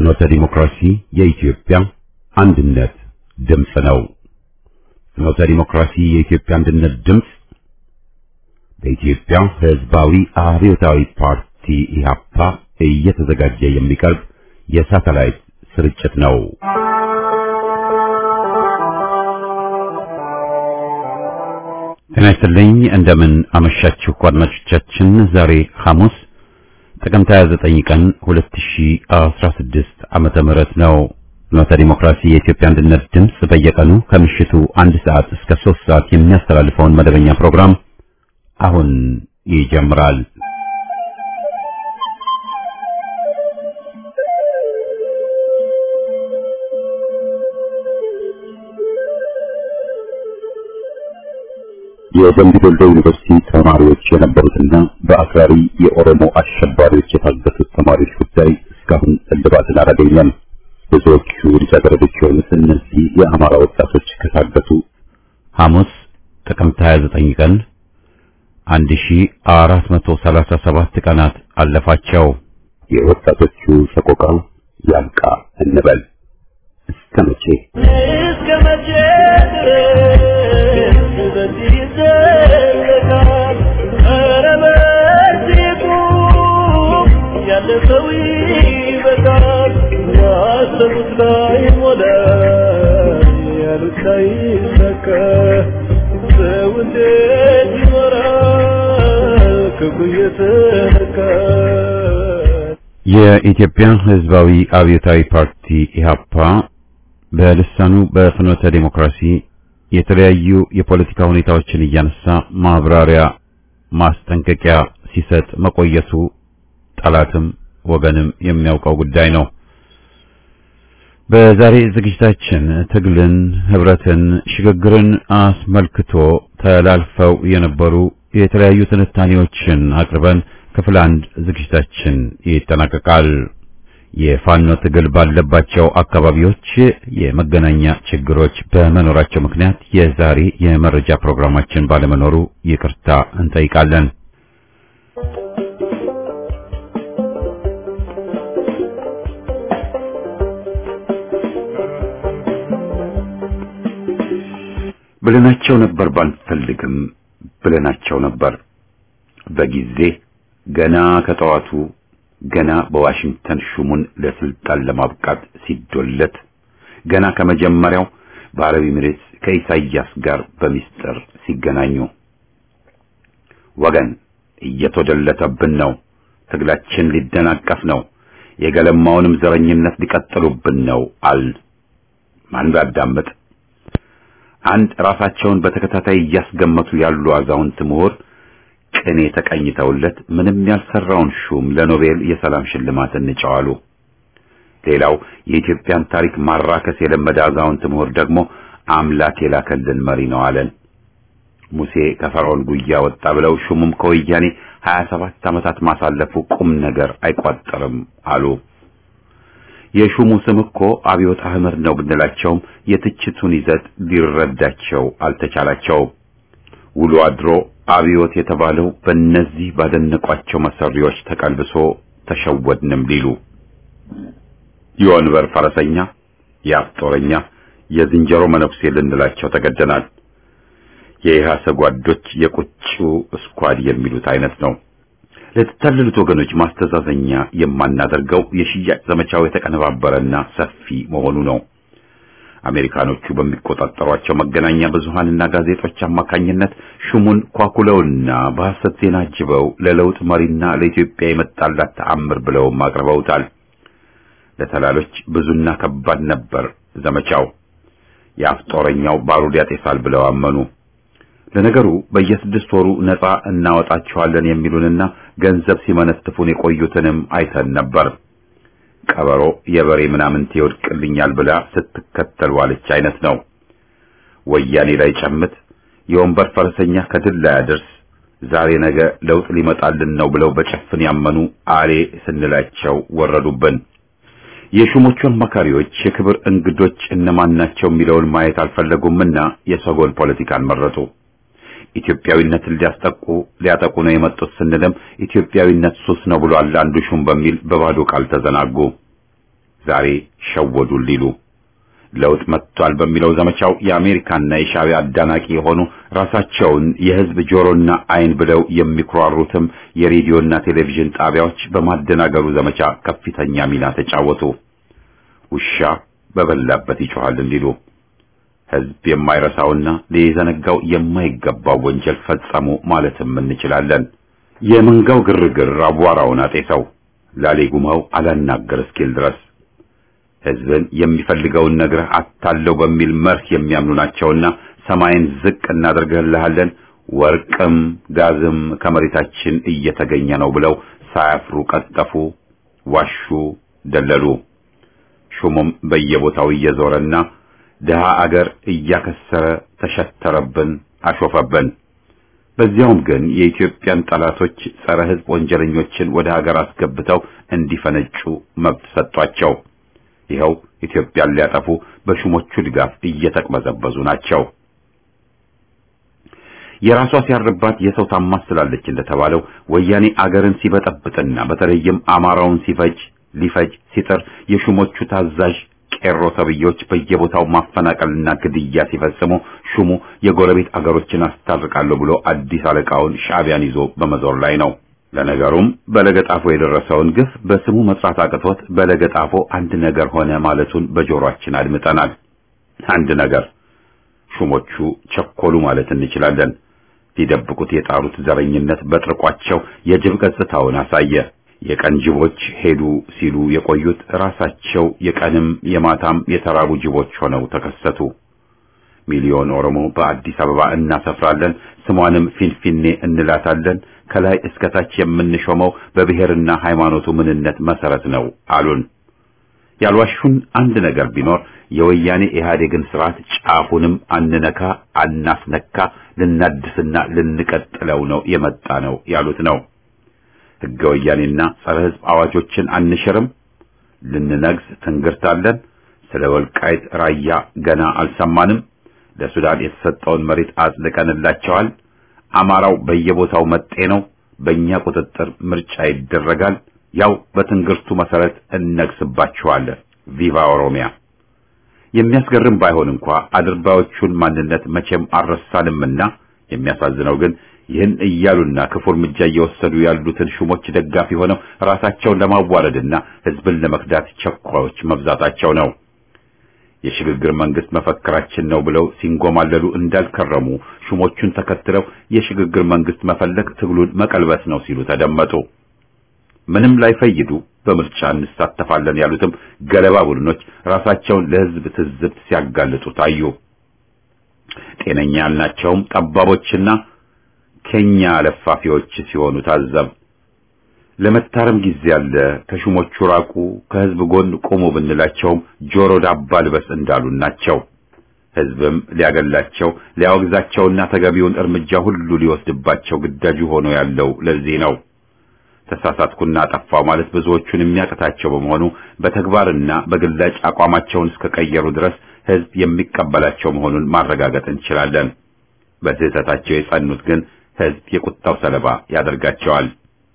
ፍኖተ ዲሞክራሲ የኢትዮጵያ አንድነት ድምጽ ነው። ፍኖተ ዲሞክራሲ የኢትዮጵያ አንድነት ድምጽ በኢትዮጵያ ሕዝባዊ አብዮታዊ ፓርቲ ኢህአፓ እየተዘጋጀ የሚቀርብ የሳተላይት ስርጭት ነው። ጤና ይስጥልኝ። እንደምን አመሻችሁ አድማጮቻችን። ዛሬ ሐሙስ ጥቅምት 29 ቀን 2016 ዓመተ ምህረት ነው። ፍኖተ ዲሞክራሲ የኢትዮጵያ አንድነት ድምጽ በየቀኑ ከምሽቱ 1 ሰዓት እስከ 3 ሰዓት የሚያስተላልፈውን መደበኛ ፕሮግራም አሁን ይጀምራል። የደምቢ ዶሎ ዩኒቨርሲቲ ተማሪዎች የነበሩትና በአክራሪ የኦሮሞ አሸባሪዎች የታገቱት ተማሪዎች ጉዳይ እስካሁን እልባትን አላገኘም። ብዙዎቹ ልጃገረዶች የሆኑት እነዚህ የአማራ ወጣቶች ከታገቱ ሐሙስ ጥቅምት 29 ቀን 1437 ቀናት አለፋቸው። የወጣቶቹ ሰቆቃ ያልቃ እንበል። እስከ መቼ በዚህ ዘለቃል? ኧረ በዚሁ ያለፈው ይበቃል። ያሰቡት ላይ ሞላ ያሉት ላይ ሰከ ሰው እንዴት ይኖራል ክፉ እየተነካ? የኢትዮጵያ ሕዝባዊ አብዮታዊ ፓርቲ ኢህአፓ በልሳኑ በፍኖተ ዲሞክራሲ የተለያዩ የፖለቲካ ሁኔታዎችን እያነሳ ማብራሪያ ማስጠንቀቂያ ሲሰጥ መቆየቱ ጠላትም ወገንም የሚያውቀው ጉዳይ ነው። በዛሬ ዝግጅታችን ትግልን፣ ህብረትን፣ ሽግግርን አስመልክቶ ተላልፈው የነበሩ የተለያዩ ትንታኔዎችን አቅርበን ክፍል 1 ዝግጅታችን ይጠናቀቃል። የፋኖ ትግል ባለባቸው አካባቢዎች የመገናኛ ችግሮች በመኖራቸው ምክንያት የዛሬ የመረጃ ፕሮግራማችን ባለመኖሩ ይቅርታ እንጠይቃለን። ብለናቸው ነበር፣ ባንፈልግም ብለናቸው ነበር። በጊዜ ገና ከጠዋቱ ገና በዋሽንግተን ሹሙን ለስልጣን ለማብቃት ሲዶለት ገና ከመጀመሪያው በአረብ ኤሚሬትስ ከኢሳያስ ጋር በሚስጥር ሲገናኙ ወገን እየተደለተብን ነው፣ ትግላችን ሊደናቀፍ ነው፣ የገለማውንም ዘረኝነት ሊቀጥሉብን ነው አል ማን ባዳመጥ? አንድ ራሳቸውን በተከታታይ እያስገመቱ ያሉ አዛውንት ምሁር ቅኔ ተቀኝተውለት ምንም ያልሰራውን ሹም ለኖቤል የሰላም ሽልማት እንጫዋሉ። ሌላው የኢትዮጵያን ታሪክ ማራከስ የለመደ አዛውንት ምሁር ደግሞ አምላክ የላከልን መሪ ነው አለን። ሙሴ ከፈርዖን ጉያ ወጣ ብለው ሹሙም ከወያኔ 27 ዓመታት ማሳለፉ ቁም ነገር አይቋጠርም አሉ። የሹሙ ስም እኮ አብዮት አህመድ ነው ብንላቸውም የትችቱን ይዘት ሊረዳቸው አልተቻላቸውም። ውሎ አድሮ አብዮት የተባለው በእነዚህ ባደነቋቸው መሰሪዎች ተቀልብሶ ተሸወድንም ሊሉ የወንበር ፈረሰኛ፣ የአፍጦረኛ፣ የዝንጀሮ መነኩሴ ልንላቸው ተገደናል። የኢህአሰ ጓዶች የቁጩ ስኳድ የሚሉት አይነት ነው። ለተታለሉት ወገኖች ማስተዛዘኛ የማናደርገው የሽያጭ ዘመቻው የተቀነባበረና ሰፊ መሆኑ ነው። አሜሪካኖቹ በሚቆጣጠሯቸው መገናኛ ብዙሃንና ጋዜጦች አማካኝነት ሹሙን ኳኩለውና በሐሰት ዜና አጅበው ለለውጥ መሪና ለኢትዮጵያ የመጣላት ተአምር ብለው አቅርበውታል። ለተላሎች ብዙና ከባድ ነበር ዘመቻው። የአፍጦረኛው ባሩድ ያጤሳል ብለው አመኑ። ለነገሩ በየ6 ወሩ ነፃ እናወጣቸዋለን የሚሉንና ገንዘብ ሲመነትፉን የቆዩትንም አይተን ነበር። ቀበሮ የበሬ ምናምን ይወድቅልኛል ብላ ስትከተል ዋለች አይነት ነው። ወያኔ ላይ ጨምት የወንበር ፈረሰኛ ከድል ላይ ያደርስ ዛሬ ነገ ለውጥ ሊመጣልን ነው ብለው በጨፍን ያመኑ አሬ ስንላቸው ወረዱብን። የሹሞቹን መካሪዎች የክብር እንግዶች እነማን ናቸው የሚለውን ማየት አልፈለጉምና የሰጎን ፖለቲካን መረጡ። ኢትዮጵያዊነትን ሊያጠቁ ነው የመጡት ስንልም ኢትዮጵያዊነት ሱስ ነው ብሏል አንዱ ሹም በሚል በባዶ ቃል ተዘናጉ። ዛሬ ሸወዱን ሊሉ ለውጥ መጥቷል በሚለው ዘመቻው የአሜሪካና የሻዕቢያ አዳናቂ የሆኑ ራሳቸውን የህዝብ ጆሮና አይን ብለው የሚኩራሩትም የሬዲዮና ቴሌቪዥን ጣቢያዎች በማደናገሩ ዘመቻ ከፍተኛ ሚና ተጫወቱ። ውሻ በበላበት ይጮሃል እንዲሉ ህዝብ የማይረሳውና ሊዘነጋው የማይገባው ወንጀል ፈጸሙ ማለትም እንችላለን። የመንጋው ግርግር አቧራውን አጤሰው ላሌጉማው አላናገር እስኪል ድረስ ህዝብን የሚፈልገውን ነገር አታለው በሚል መርህ የሚያምኑ ናቸውና ሰማይን ዝቅ እናደርግልሃለን፣ ወርቅም ጋዝም ከመሬታችን እየተገኘ ነው ብለው ሳያፍሩ ቀጠፉ፣ ዋሹ፣ ደለሉ። ሹሙም በየቦታው እየዞረና ደሃ አገር እያከሰረ ተሸተረብን፣ አሾፈብን። በዚያውም ግን የኢትዮጵያን ጠላቶች ጸረ ህዝብ ወንጀለኞችን ወደ ሀገር አስገብተው እንዲፈነጩ መብት ሰጧቸው። ይኸው ኢትዮጵያን ሊያጠፉ በሹሞቹ ድጋፍ እየተቅበዘበዙ ናቸው። የራሷ ሲያርባት የሰው ታማስላለች እንደተባለው ወያኔ አገርን ሲበጠብጥና በተለይም አማራውን ሊፈጅ ሲጥር የሹሞቹ ታዛዥ ቄሮ ተብዮች በየቦታው ማፈናቀልና ግድያ ሲፈጽሙ ሹሙ የጎረቤት አገሮችን አስታርቃለሁ ብሎ አዲስ አለቃውን ሻዕቢያን ይዞ በመዞር ላይ ነው። ለነገሩም በለገጣፎ የደረሰውን ግፍ በስሙ መጥራት አቅቶት በለገጣፎ አንድ ነገር ሆነ ማለቱን በጆሮአችን አድምጠናል። አንድ ነገር ሹሞቹ ቸኮሉ ማለት እንችላለን። ሊደብቁት የጣሩት ዘረኝነት በጥርቋቸው የጅብ ገጽታውን አሳየ። የቀን ጅቦች ሄዱ ሲሉ የቆዩት ራሳቸው የቀንም የማታም የተራቡ ጅቦች ሆነው ተከሰቱ። ሚሊዮን ኦሮሞ በአዲስ አበባ እናሰፍራለን፣ ስሟንም ፊንፊኔ እንላታለን፣ ከላይ እስከ ታች የምንሾመው በብሔርና ሃይማኖቱ ምንነት መሰረት ነው አሉን። ያልዋሹን አንድ ነገር ቢኖር የወያኔ ኢህአዴግን ስርዓት ጫፉንም አንነካ አናስነካ ልናድስና ልንቀጥለው ነው የመጣ ነው ያሉት ነው። ሕገ ወያኔና ጸረ ሕዝብ አዋጆችን አንሽርም፣ ልንነግስ ትንግርታለን፣ ስለ ወልቃይት ራያ ገና አልሰማንም፣ ለሱዳን የተሰጠውን መሬት አጽድቀንላቸዋል፣ አማራው በየቦታው መጤ ነው፣ በእኛ ቁጥጥር ምርጫ ይደረጋል፣ ያው በትንግርቱ መሰረት እነግስባቸዋለን፣ ቪቫ ኦሮሚያ። የሚያስገርም ባይሆን እንኳ አድርባዮቹን ማንነት መቼም አልረሳንምና የሚያሳዝነው ግን ይህን እያሉና ክፉ እርምጃ እየወሰዱ ያሉትን ሹሞች ደጋፊ ሆነው ራሳቸውን ለማዋረድና ህዝብን ለመክዳት ቸኳዮች መብዛታቸው ነው። የሽግግር መንግስት መፈክራችን ነው ብለው ሲንጎማለሉ እንዳልከረሙ ሹሞቹን ተከትለው የሽግግር መንግስት መፈለግ ትግሉን መቀልበስ ነው ሲሉ ተደመጡ። ምንም ላይፈይዱ በምርጫ እንሳተፋለን ያሉትም ገለባ ቡድኖች ራሳቸውን ለህዝብ ትዝብት ሲያጋልጡ ታዩ። ጤነኛ ያልናቸውም ጠባቦችና ከኛ ለፋፊዎች ሲሆኑ ታዘብ። ለመታረም ጊዜ ያለ ከሹሞቹ ራቁ፣ ከህዝብ ጎን ቆሙ ብንላቸውም ጆሮ ዳባ ልበስ እንዳሉን ናቸው። ህዝብም ሊያገላቸው ሊያወግዛቸውና ተገቢውን እርምጃ ሁሉ ሊወስድባቸው ግዳጁ ሆኖ ያለው ለዚህ ነው። ተሳሳትኩና ጠፋው ማለት ብዙዎቹን የሚያቀታቸው በመሆኑ በተግባርና በግላጭ አቋማቸውን እስከቀየሩ ድረስ ህዝብ የሚቀበላቸው መሆኑን ማረጋገጥ እንችላለን። በስህተታቸው የጸኑት ግን ህዝብ የቁጣው ሰለባ ያደርጋቸዋል።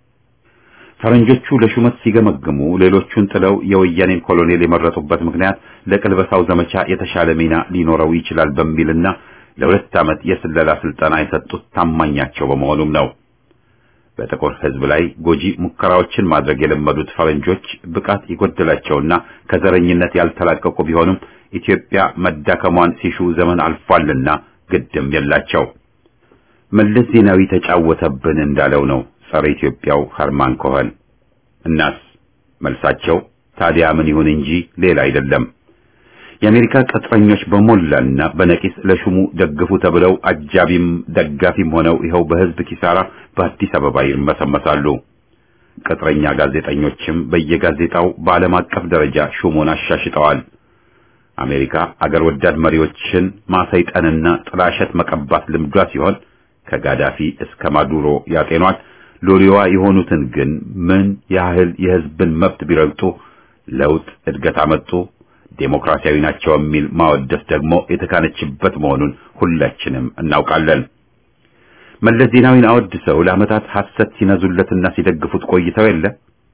ፈረንጆቹ ለሹመት ሲገመግሙ ሌሎቹን ጥለው የወያኔን ኮሎኔል የመረጡበት ምክንያት ለቅልበሳው ዘመቻ የተሻለ ሚና ሊኖረው ይችላል በሚልና ለሁለት ዓመት የስለላ ስልጠና የሰጡት ታማኛቸው በመሆኑም ነው። በጥቁር ህዝብ ላይ ጎጂ ሙከራዎችን ማድረግ የለመዱት ፈረንጆች ብቃት ይጎድላቸውና ከዘረኝነት ያልተላቀቁ ቢሆኑም ኢትዮጵያ መዳከሟን ሲሹ ዘመን አልፏልና ግድም የላቸው። መለስ ዜናዊ ተጫወተብን እንዳለው ነው ጸረ ኢትዮጵያው ኸርማን ኮኸን። እናስ መልሳቸው ታዲያ ምን ይሁን እንጂ ሌላ አይደለም። የአሜሪካ ቅጥረኞች በሞላና በነቂስ ለሹሙ ደግፉ ተብለው አጃቢም ደጋፊም ሆነው ይኸው በህዝብ ኪሳራ በአዲስ አበባ ይርመሰመሳሉ። ቅጥረኛ ጋዜጠኞችም በየጋዜጣው በዓለም አቀፍ ደረጃ ሹሙን አሻሽጠዋል። አሜሪካ አገር ወዳድ መሪዎችን ማሰይጠንና ጥላሸት መቀባት ልምዷ ሲሆን ከጋዳፊ እስከ ማዱሮ ያጤኗት፣ ሎሊዋ የሆኑትን ግን ምን ያህል የህዝብን መብት ቢረግጡ ለውጥ እድገት አመጡ፣ ዴሞክራሲያዊ ናቸው የሚል ማወደስ ደግሞ የተካነችበት መሆኑን ሁላችንም እናውቃለን። መለስ ዜናዊን አወድሰው ለዓመታት ሐሰት ሲነዙለትና ሲደግፉት ቆይተው የለ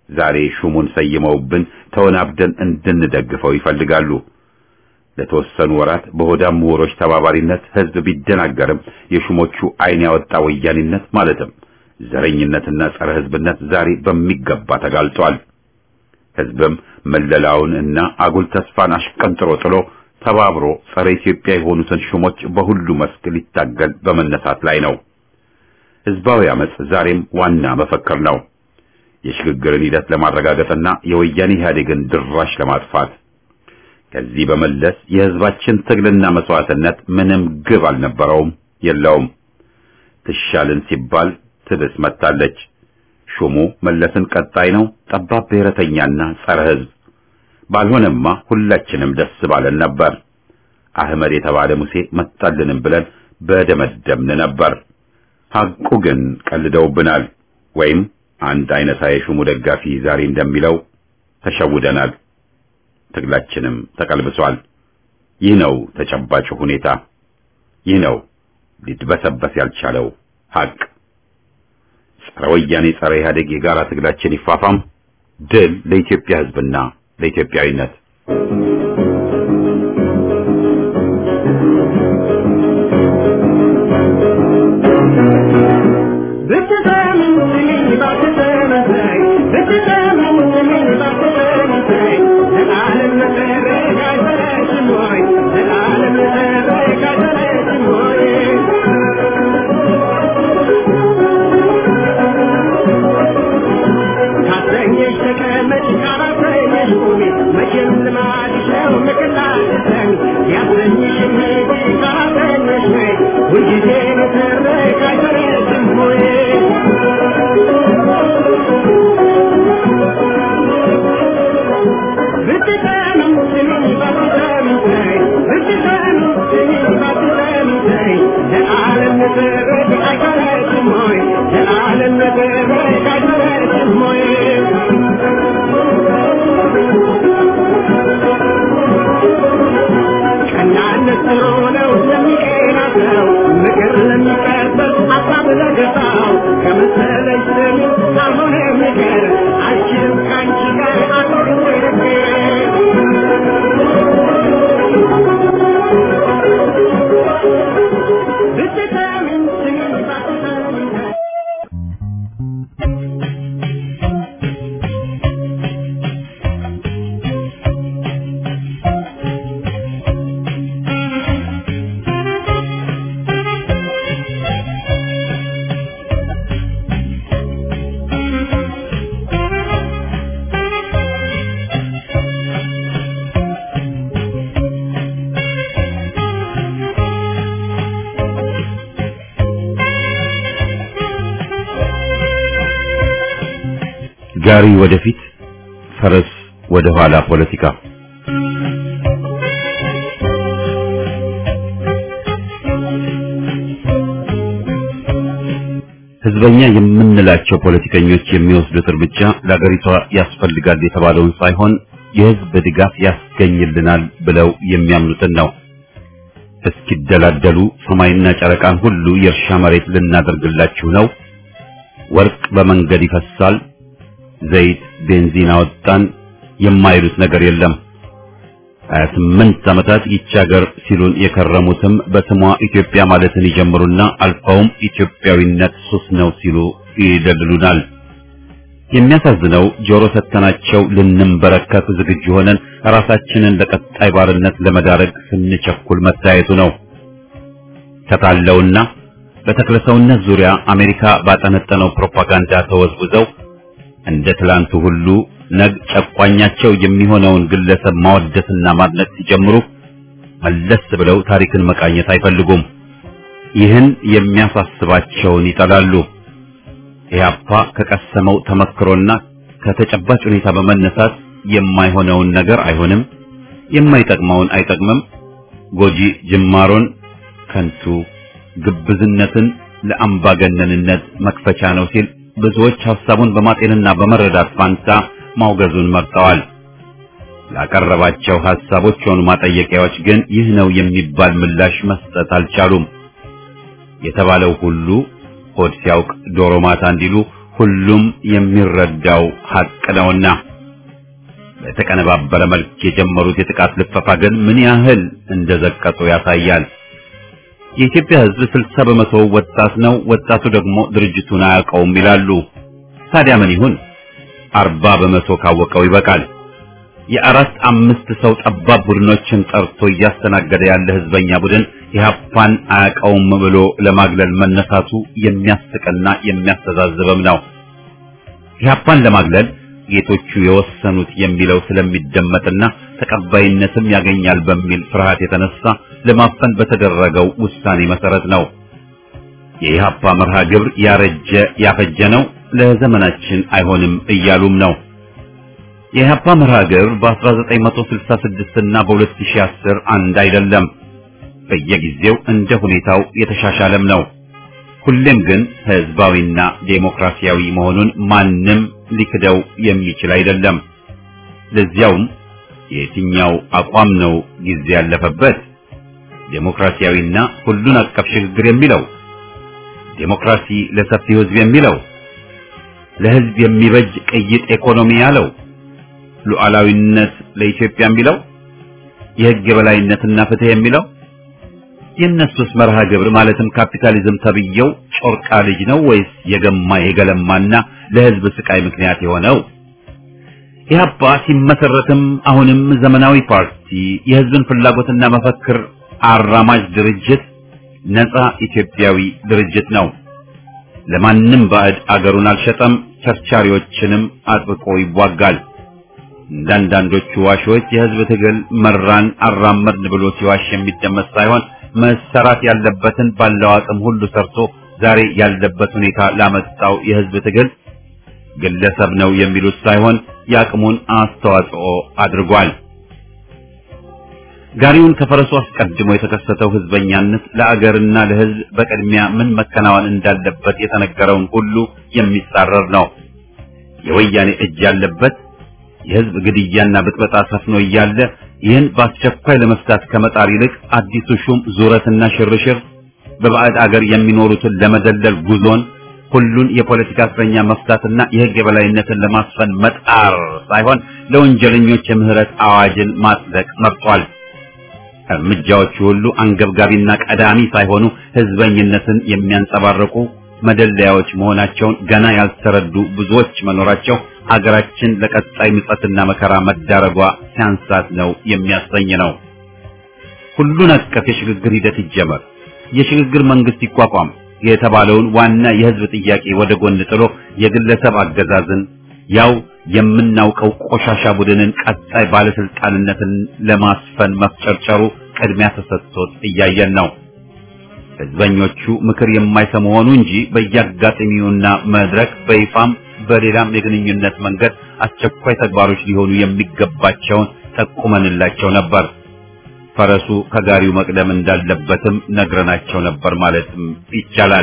ዛሬ ሹሙን ሰይመውብን ተወናብደን እንድንደግፈው ይፈልጋሉ። ለተወሰኑ ወራት በሆዳም ምሁሮች ተባባሪነት ህዝብ ቢደናገርም የሹሞቹ አይን ያወጣ ወያኔነት ማለትም ዘረኝነትና ጸረ ህዝብነት ዛሬ በሚገባ ተጋልጧል። ህዝብም መለላውን እና አጉል ተስፋን አሽቀንጥሮ ጥሎ ተባብሮ ጸረ ኢትዮጵያ የሆኑትን ሹሞች በሁሉ መስክ ሊታገል በመነሳት ላይ ነው። ህዝባዊ አመጽ ዛሬም ዋና መፈክር ነው። የሽግግርን ሂደት ለማረጋገጥና የወያኔ ኢህአዴግን ድራሽ ለማጥፋት። ከዚህ በመለስ የህዝባችን ትግልና መስዋዕትነት ምንም ግብ አልነበረውም፣ የለውም። ትሻልን ሲባል ትብስ መታለች። ሹሙ መለስን ቀጣይ ነው፣ ጠባብ ብሔረተኛና ጸረ ህዝብ። ባልሆነማ ሁላችንም ደስ ባለን ነበር። አህመድ የተባለ ሙሴ መጣልንም ብለን በደመደምን ነበር። ሐቁ ግን ቀልደውብናል። ወይም አንድ አይነት የሹሙ ደጋፊ ዛሬ እንደሚለው ተሸውደናል። ትግላችንም ተቀልብሷል። ይህ ነው ተጨባጭ ሁኔታ። ይህ ነው ሊድበሰበስ ያልቻለው ሐቅ። ጸረ ወያኔ ጸረ ኢህአዴግ የጋራ ትግላችን ይፋፋም። ድል ለኢትዮጵያ ህዝብና ለኢትዮጵያዊነት። ጋሪ ወደፊት ፈረስ ወደ ኋላ ፖለቲካ። ህዝበኛ የምንላቸው ፖለቲከኞች የሚወስዱት እርምጃ ለአገሪቷ ያስፈልጋል የተባለውን ሳይሆን የህዝብ ድጋፍ ያስገኝልናል ብለው የሚያምኑትን ነው። እስኪደላደሉ ሰማይና ጨረቃን ሁሉ የእርሻ መሬት ልናደርግላችሁ ነው፣ ወርቅ በመንገድ ይፈሳል፣ ዘይት ቤንዚን አወጣን የማይሉት ነገር የለም። 28 ዓመታት ይህች ሀገር ሲሉን የከረሙትም በስሟ ኢትዮጵያ ማለትን ይጀምሩና አልፈውም ኢትዮጵያዊነት ሱስ ነው ሲሉ ይደልሉናል። የሚያሳዝነው ጆሮ ሰተናቸው ልንንበረከክ ዝግጁ ሆነን ራሳችንን ለቀጣይ ባርነት ለመዳረግ ስንቸኩል መታየቱ ነው። ተታለውና በተክለሰውነት ዙሪያ አሜሪካ ባጠነጠነው ፕሮፓጋንዳ ተወዝውዘው እንደ ትላንቱ ሁሉ ነግ ጨቋኛቸው የሚሆነውን ግለሰብ ማወደስና ማድነቅ ሲጀምሩ መለስ ብለው ታሪክን መቃኘት አይፈልጉም። ይህን የሚያሳስባቸውን ይጠላሉ። ኢህአፓ ከቀሰመው ተመክሮና ከተጨባጭ ሁኔታ በመነሳት የማይሆነውን ነገር አይሆንም፣ የማይጠቅመውን አይጠቅምም፣ ጎጂ ጅማሮን ከንቱ፣ ግብዝነትን ለአምባገነንነት መክፈቻ ነው ሲል ብዙዎች ሐሳቡን በማጤንና በመረዳት ፋንታ ማውገዙን መርጠዋል። ላቀረባቸው ሐሳቦች ሆኑ ማጠየቂያዎች ግን ይህ ነው የሚባል ምላሽ መስጠት አልቻሉም። የተባለው ሁሉ ሆድ ሲያውቅ ዶሮ ማታ እንዲሉ ሁሉም የሚረዳው ሐቅ ነውና በተቀነባበረ መልክ የጀመሩት የጥቃት ልፈፋ ግን ምን ያህል እንደዘቀጡ ያሳያል። የኢትዮጵያ ሕዝብ 60 በመቶ ወጣት ነው። ወጣቱ ደግሞ ድርጅቱን አያውቀውም ይላሉ። ታዲያ ምን ይሁን? 40 በመቶ ካወቀው ይበቃል። የአራት አምስት ሰው ጠባብ ቡድኖችን ጠርቶ እያስተናገደ ያለ ህዝበኛ ቡድን ኢህአፓን አያውቀውም ብሎ ለማግለል መነሳቱ የሚያስቅና የሚያስተዛዝብም ነው። ኢህአፓን ለማግለል ጌቶቹ የወሰኑት የሚለው ስለሚደመጥና ተቀባይነትም ያገኛል በሚል ፍርሃት የተነሳ ለማፈን በተደረገው ውሳኔ መሰረት ነው። የኢህአፓ መርሃ ግብር ያረጀ ያፈጀ ነው፣ ለዘመናችን አይሆንም እያሉም ነው። የኢህአፓ መርሃ ግብር በ1966 እና በ2010 አንድ አይደለም። በየጊዜው እንደ ሁኔታው የተሻሻለም ነው። ሁሌም ግን ህዝባዊና ዴሞክራሲያዊ መሆኑን ማንም ሊክደው የሚችል አይደለም። ለዚያውም የትኛው አቋም ነው ጊዜ ያለፈበት? ዴሞክራሲያዊና ሁሉን አቀፍ ሽግግር የሚለው? ዴሞክራሲ ለሰፊው ህዝብ የሚለው? ለህዝብ የሚበጅ ቅይጥ ኢኮኖሚ ያለው? ሉዓላዊነት ለኢትዮጵያ የሚለው? የህግ የበላይነትና ፍትህ የሚለው? የነሱስ መርሃ ግብር ማለትም ካፒታሊዝም ተብየው ጮርቃ ልጅ ነው ወይስ የገማ የገለማና ለህዝብ ስቃይ ምክንያት የሆነው? ኢህአፓ ሲመሰረትም አሁንም ዘመናዊ ፓርቲ፣ የህዝብን ፍላጎትና መፈክር አራማጅ ድርጅት፣ ነፃ ኢትዮጵያዊ ድርጅት ነው። ለማንም ባዕድ አገሩን አልሸጠም፣ ቸርቻሪዎችንም አጥብቆ ይዋጋል። እንዳንዳንዶቹ ዋሾች የህዝብ ትግል መራን አራመድን ብሎ ሲዋሽ የሚደመጥ ሳይሆን መሰራት ያለበትን ባለው አቅም ሁሉ ሰርቶ ዛሬ ያለበት ሁኔታ ላመጣው የህዝብ ትግል ግለሰብ ነው የሚሉት ሳይሆን የአቅሙን አስተዋጽኦ አድርጓል። ጋሪውን ከፈረሱ አስቀድሞ የተከሰተው ህዝበኛነት ለአገርና ለህዝብ በቅድሚያ ምን መከናወን እንዳለበት የተነገረውን ሁሉ የሚጻረር ነው። የወያኔ እጅ ያለበት የህዝብ ግድያና ብጥበጣ ሰፍኖ እያለ ይህን በአስቸኳይ ለመፍታት ከመጣር ይልቅ አዲሱ ሹም ዙረትና ሽርሽር በባዕድ አገር የሚኖሩትን ለመደለል ጉዞን ሁሉን የፖለቲካ እስረኛ መፍታትና የህግ የበላይነትን ለማስፈን መጣር ሳይሆን ለወንጀለኞች የምህረት አዋጅን ማጽደቅ መርጧል። እርምጃዎቹ ሁሉ አንገብጋቢና ቀዳሚ ሳይሆኑ ህዝበኝነትን የሚያንጸባርቁ መደለያዎች መሆናቸውን ገና ያልተረዱ ብዙዎች መኖራቸው ሀገራችን ለቀጣይ ምጸትና መከራ መዳረጓ ሲያንሳት ነው የሚያሰኝ ነው። ሁሉን አቀፍ የሽግግር ሂደት ይጀመር፣ የሽግግር መንግስት ይቋቋም የተባለውን ዋና የህዝብ ጥያቄ ወደ ጎን ጥሎ የግለሰብ አገዛዝን ያው የምናውቀው ቆሻሻ ቡድንን ቀጣይ ባለስልጣንነትን ለማስፈን መፍጨርጨሩ ቅድሚያ ተሰጥቶት እያየን ነው። ህዝበኞቹ ምክር የማይሰሙ ሆኑ እንጂ በየአጋጣሚውና መድረክ በይፋም በሌላም የግንኙነት መንገድ አስቸኳይ ተግባሮች ሊሆኑ የሚገባቸውን ጠቁመንላቸው ነበር። ፈረሱ ከጋሪው መቅደም እንዳለበትም ነግረናቸው ነበር ማለትም ይቻላል።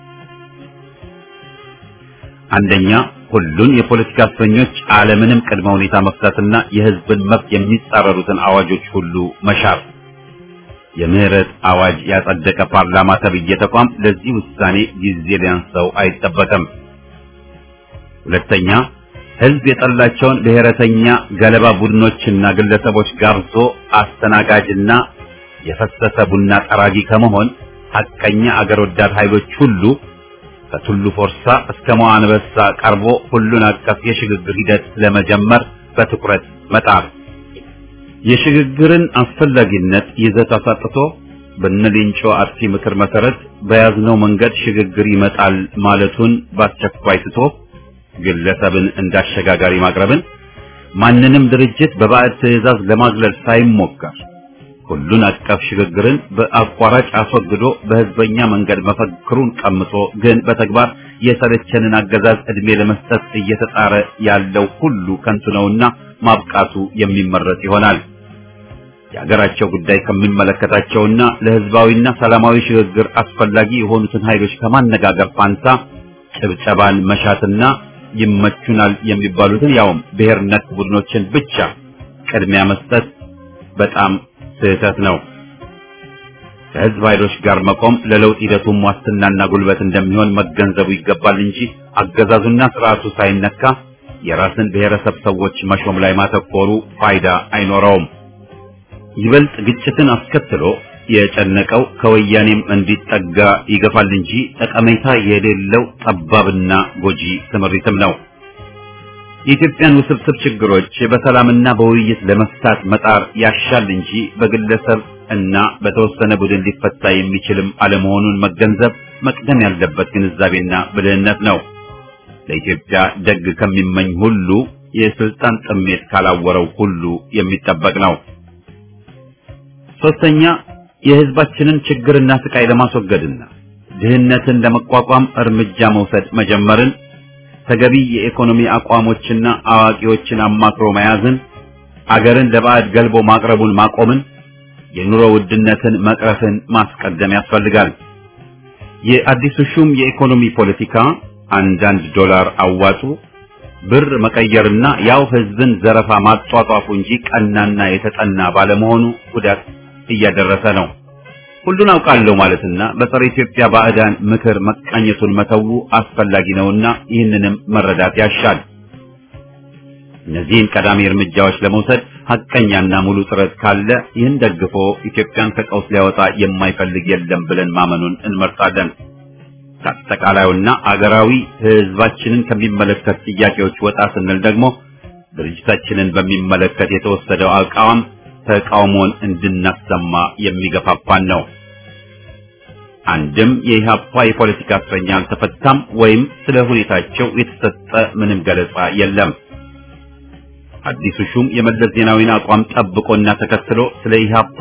አንደኛ፣ ሁሉን የፖለቲካ እስረኞች አለምንም ቅድመ ሁኔታ መፍታትና የህዝብን መብት የሚጻረሩትን አዋጆች ሁሉ መሻር። የምህረት አዋጅ ያጸደቀ ፓርላማ ተብዬ ተቋም ለዚህ ውሳኔ ጊዜ ሊያንሰው አይጠበቅም። ሁለተኛ፣ ህዝብ የጠላቸውን ብሔረተኛ ገለባ ቡድኖችና ግለሰቦች ጋብዞ አስተናጋጅና የፈሰሰ ቡና ጠራጊ ከመሆን ሐቀኛ አገር ወዳድ ኃይሎች ሁሉ ከቱሉ ፎርሳ እስከ መዋንበሳ ቀርቦ ሁሉን አቀፍ የሽግግር ሂደት ለመጀመር በትኩረት መጣር። የሽግግርን አስፈላጊነት ይዘት አሳጥቶ በነሊንጮ አጥፊ ምክር መሰረት በያዝነው መንገድ ሽግግር ይመጣል ማለቱን በአስቸኳይ ትቶ ግለሰብን እንዳሸጋጋሪ ማቅረብን፣ ማንንም ድርጅት በባዕድ ትዕዛዝ ለማግለል ሳይሞከር ሁሉን አቀፍ ሽግግርን በአቋራጭ አስወግዶ በህዝበኛ መንገድ መፈክሩን ቀምቶ ግን በተግባር የሰለቸንን አገዛዝ እድሜ ለመስጠት እየተጣረ ያለው ሁሉ ከንቱ ነውና ማብቃቱ የሚመረጥ ይሆናል። የሀገራቸው ጉዳይ ከሚመለከታቸውና ለህዝባዊና ሰላማዊ ሽግግር አስፈላጊ የሆኑትን ኃይሎች ከማነጋገር ፋንታ ጭብጨባን መሻትና ይመቹናል የሚባሉትን ያውም ብሔር ነክ ቡድኖችን ብቻ ቅድሚያ መስጠት በጣም ስህተት ነው። ከህዝብ ኃይሎች ጋር መቆም ለለውጥ ሂደቱም ዋስትናና ጉልበት እንደሚሆን መገንዘቡ ይገባል እንጂ አገዛዙና ስርዓቱ ሳይነካ የራስን ብሔረሰብ ሰዎች መሾም ላይ ማተኮሩ ፋይዳ አይኖረውም። ይበልጥ ግጭትን አስከትሎ የጨነቀው ከወያኔም እንዲጠጋ ይገፋል እንጂ ጠቀሜታ የሌለው ጠባብና ጎጂ ስምሪትም ነው። የኢትዮጵያን ውስብስብ ችግሮች በሰላምና በውይይት ለመፍታት መጣር ያሻል እንጂ በግለሰብ እና በተወሰነ ቡድን ሊፈታ የሚችልም አለመሆኑን መገንዘብ መቅደም ያለበት ግንዛቤና ብልህነት ነው። ለኢትዮጵያ ደግ ከሚመኝ ሁሉ የስልጣን ጥሜት ካላወረው ሁሉ የሚጠበቅ ነው። ሶስተኛ የህዝባችንን ችግርና ስቃይ ለማስወገድና ድህነትን ለመቋቋም እርምጃ መውሰድ መጀመርን፣ ተገቢ የኢኮኖሚ አቋሞችና አዋቂዎችን አማክሮ መያዝን፣ አገርን ለባዕድ ገልቦ ማቅረቡን ማቆምን፣ የኑሮ ውድነትን መቅረፍን ማስቀደም ያስፈልጋል። የአዲሱ ሹም የኢኮኖሚ ፖለቲካ አንዳንድ ዶላር አዋጡ ብር መቀየርና ያው ህዝብን ዘረፋ ማጧጧፉ እንጂ ቀናና የተጠና ባለመሆኑ ጉዳት እያደረሰ ነው። ሁሉን አውቃለሁ ማለትና በጸረ ኢትዮጵያ ባዕዳን ምክር መቃኘቱን መተው አስፈላጊ ነውና ይህንንም መረዳት ያሻል። እነዚህን ቀዳሚ እርምጃዎች ለመውሰድ ሐቀኛና ሙሉ ጥረት ካለ ይህን ደግፎ ኢትዮጵያን ከቀውስ ሊያወጣ የማይፈልግ የለም ብለን ማመኑን እንመርጣለን። ከአጠቃላዩና አገራዊ ህዝባችንን ከሚመለከት ጥያቄዎች ወጣ ስንል ደግሞ ድርጅታችንን በሚመለከት የተወሰደው አቋም ተቃውሞን እንድናሰማ የሚገፋፋን ነው። አንድም የኢህአፓ የፖለቲካ እስረኛ አልተፈታም ወይም ስለ ሁኔታቸው የተሰጠ ምንም ገለጻ የለም። አዲሱ ሹም የመለስ ዜናዊን አቋም ጠብቆና ተከትሎ ስለ ኢህአፓ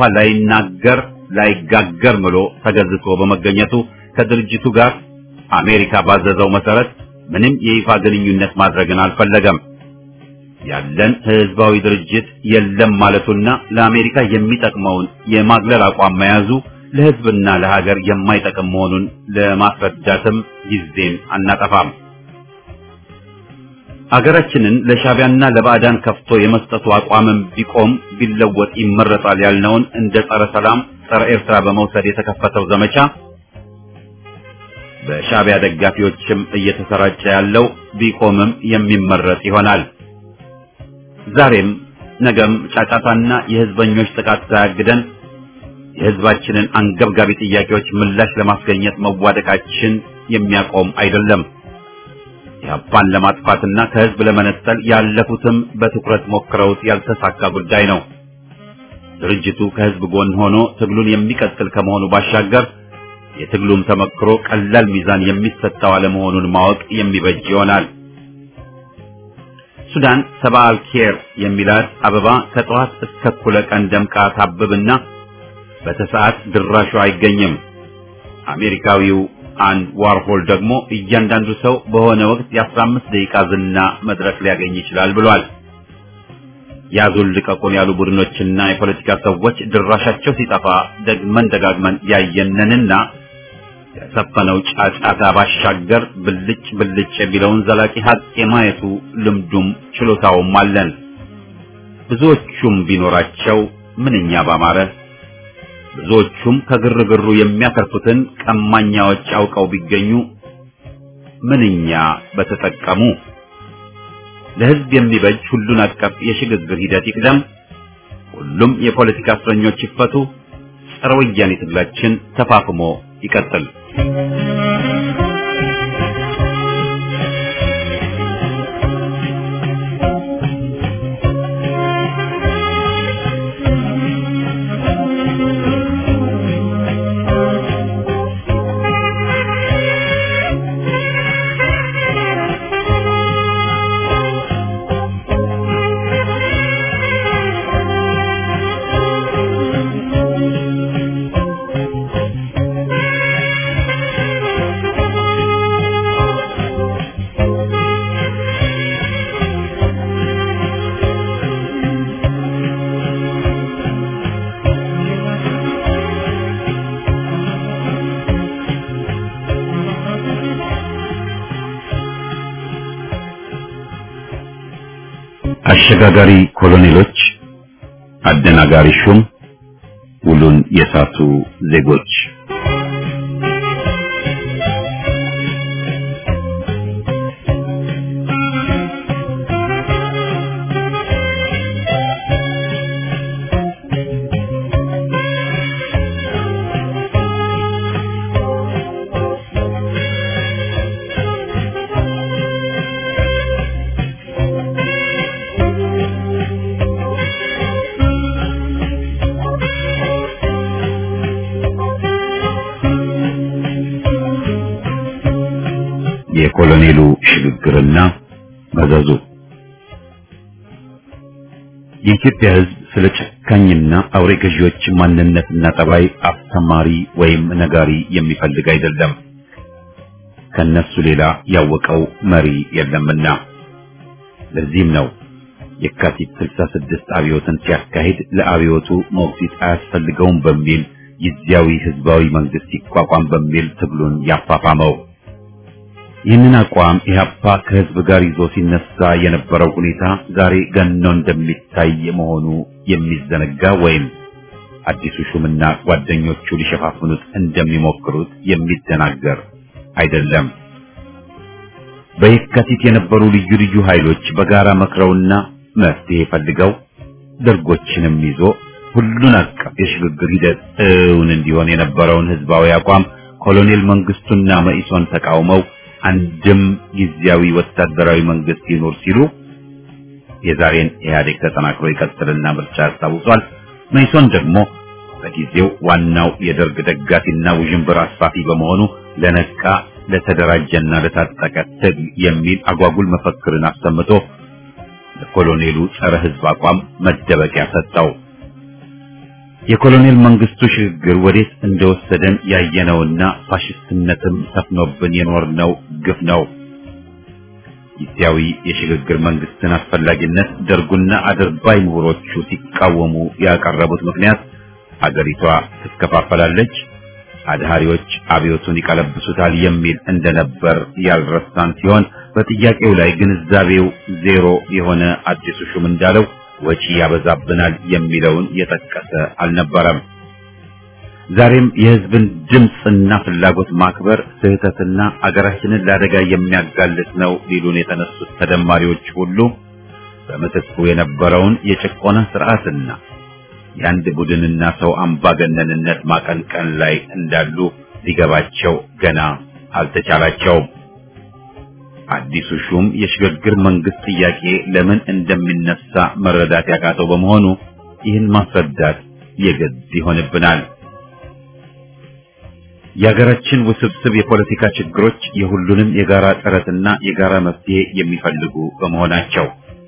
ላይጋገር ምሎ ተገዝቶ በመገኘቱ ከድርጅቱ ጋር አሜሪካ ባዘዘው መሰረት ምንም የይፋ ግንኙነት ማድረግን አልፈለገም። ያለን ህዝባዊ ድርጅት የለም ማለቱና ለአሜሪካ የሚጠቅመውን የማግለል አቋም መያዙ ለህዝብና ለሀገር የማይጠቅም መሆኑን ለማስረዳትም ጊዜን አናጠፋም። ሀገራችንን ለሻቢያና ለባዕዳን ከፍቶ የመስጠቱ አቋምም ቢቆም ቢለወጥ ይመረጣል ያልነውን እንደ ጸረ ሰላም ጸረ ኤርትራ በመውሰድ የተከፈተው ዘመቻ በሻቢያ ደጋፊዎችም እየተሰራጨ ያለው ቢቆምም የሚመረጥ ይሆናል። ዛሬም ነገም ጫጫታና የህዝበኞች ጥቃት ሳያግደን የህዝባችንን አንገብጋቢ ጥያቄዎች ምላሽ ለማስገኘት መዋደቃችን የሚያቆም አይደለም። ኢህአፓን ለማጥፋትና ከህዝብ ለመነጠል ያለፉትም በትኩረት ሞክረውት ያልተሳካ ጉዳይ ነው። ድርጅቱ ከህዝብ ጎን ሆኖ ትግሉን የሚቀጥል ከመሆኑ ባሻገር የትግሉም ተመክሮ ቀላል ሚዛን የሚሰጠው አለመሆኑን ማወቅ የሚበጅ ይሆናል። ሱዳን ሰባል ኬር የሚላት አበባ ከጠዋት እስከ እኩለ ቀን ደምቃ ታብብና በተሰዓት ድራሹ አይገኝም። አሜሪካዊው አንድ ዋርሆል ደግሞ እያንዳንዱ ሰው በሆነ ወቅት የ15 ደቂቃ ዝና መድረክ ሊያገኝ ይችላል ብሏል። ያዙን ልቀቁን ያሉ ቡድኖችና የፖለቲካ ሰዎች ድራሻቸው ሲጠፋ ደግመን ያየነንና የሰፈነው ጫጫታ ባሻገር ብልጭ የሚለውን ዘላቂ ሀቅ የማየቱ ልምዱም ችሎታውም አለን። ብዙዎቹም ቢኖራቸው ምንኛ ባማረ፣ ብዙዎቹም ከግርግሩ የሚያተርፉትን ቀማኛዎች አውቀው ቢገኙ ምንኛ በተጠቀሙ። ለህዝብ የሚበጅ ሁሉን አቀፍ የሽግግር ሂደት ይቅደም። ሁሉም የፖለቲካ እስረኞች ይፈቱ። ጸረ ወያኔ ትግላችን ተፋፍሞ ይቀጥል። አሸጋጋሪ ኮሎኔሎች፣ አደናጋሪ ሹም፣ ውሎ ትግሉን የሳቱ ዜጎች የኮሎኔሉ ሽግግርና መዘዙ የኢትዮጵያ ሕዝብ ስለ ጨካኝና አውሬ ገዢዎች ማንነትና ጠባይ አስተማሪ ወይም ነጋሪ የሚፈልግ አይደለም። ከነሱ ሌላ ያወቀው መሪ የለምና። ለዚህም ነው የካቲት 66 አብዮትን ሲያካሂድ ለአብዮቱ ሞግዚት አያስፈልገውም በሚል ጊዜያዊ ህዝባዊ መንግስት ይቋቋም በሚል ትግሉን ያፋፋመው። ይህንን አቋም ኢህአፓ ከህዝብ ጋር ይዞ ሲነሳ የነበረው ሁኔታ ዛሬ ገኖ እንደሚታይ መሆኑ የሚዘነጋ ወይም አዲሱ ሹምና ጓደኞቹ ሊሸፋፍኑት እንደሚሞክሩት የሚደናገር አይደለም። በየካቲት የነበሩ ልዩ ልዩ ኃይሎች በጋራ መክረውና መፍትሄ ፈልገው ደርጎችንም ይዞ ሁሉን አቀፍ የሽግግር ሂደት እውን እንዲሆን የነበረውን ህዝባዊ አቋም ኮሎኔል መንግስቱና መኢሶን ተቃውመው አንድም ጊዜያዊ ወታደራዊ መንግስት ይኖር ሲሉ የዛሬን ኢህአዴግ ተጠናክሮ ይቀጥልና ምርጫ ያስታውሷል። መኢሶን ደግሞ በጊዜው ዋናው የደርግ ደጋፊና ውዥንብር አስፋፊ በመሆኑ ለነቃ ለተደራጀና ለታጠቀ ትግል የሚል አጓጉል መፈክርን አሰምቶ ለኮሎኔሉ ጸረ ህዝብ አቋም መደበቂያ ሰጠው። የኮሎኔል መንግስቱ ሽግግር ወዴት እንደወሰደን ያየነውና ፋሽስትነትም ሰፍኖብን የኖርነው ግፍ ነው። ጊዜያዊ የሽግግር መንግስትን አስፈላጊነት ደርጉና አድርባይ ምሁሮቹ ሲቃወሙ ያቀረቡት ምክንያት አገሪቷ ትከፋፈላለች፣ አድሃሪዎች አብዮቱን ይቀለብሱታል የሚል እንደነበር ያልረሳን ሲሆን በጥያቄው ላይ ግንዛቤው ዜሮ የሆነ አዲሱ ሹም እንዳለው ወጪ ያበዛብናል የሚለውን የጠቀሰ አልነበረም። ዛሬም የህዝብን ድምጽና ፍላጎት ማክበር ስህተትና አገራችንን ለአደጋ የሚያጋልጥ ነው ሊሉን የተነሱት ተደማሪዎች ሁሉ በምትኩ የነበረውን የጭቆና ስርዓትና የአንድ ቡድንና ሰው አምባገነንነት ማቀንቀን ላይ እንዳሉ ሊገባቸው ገና አልተቻላቸውም። አዲሱ ሹም የሽግግር መንግስት ጥያቄ ለምን እንደሚነሳ መረዳት ያቃተው በመሆኑ ይህን ማስረዳት የግድ ይሆንብናል። የሀገራችን ውስብስብ የፖለቲካ ችግሮች የሁሉንም የጋራ ጥረትና የጋራ መፍትሄ የሚፈልጉ በመሆናቸው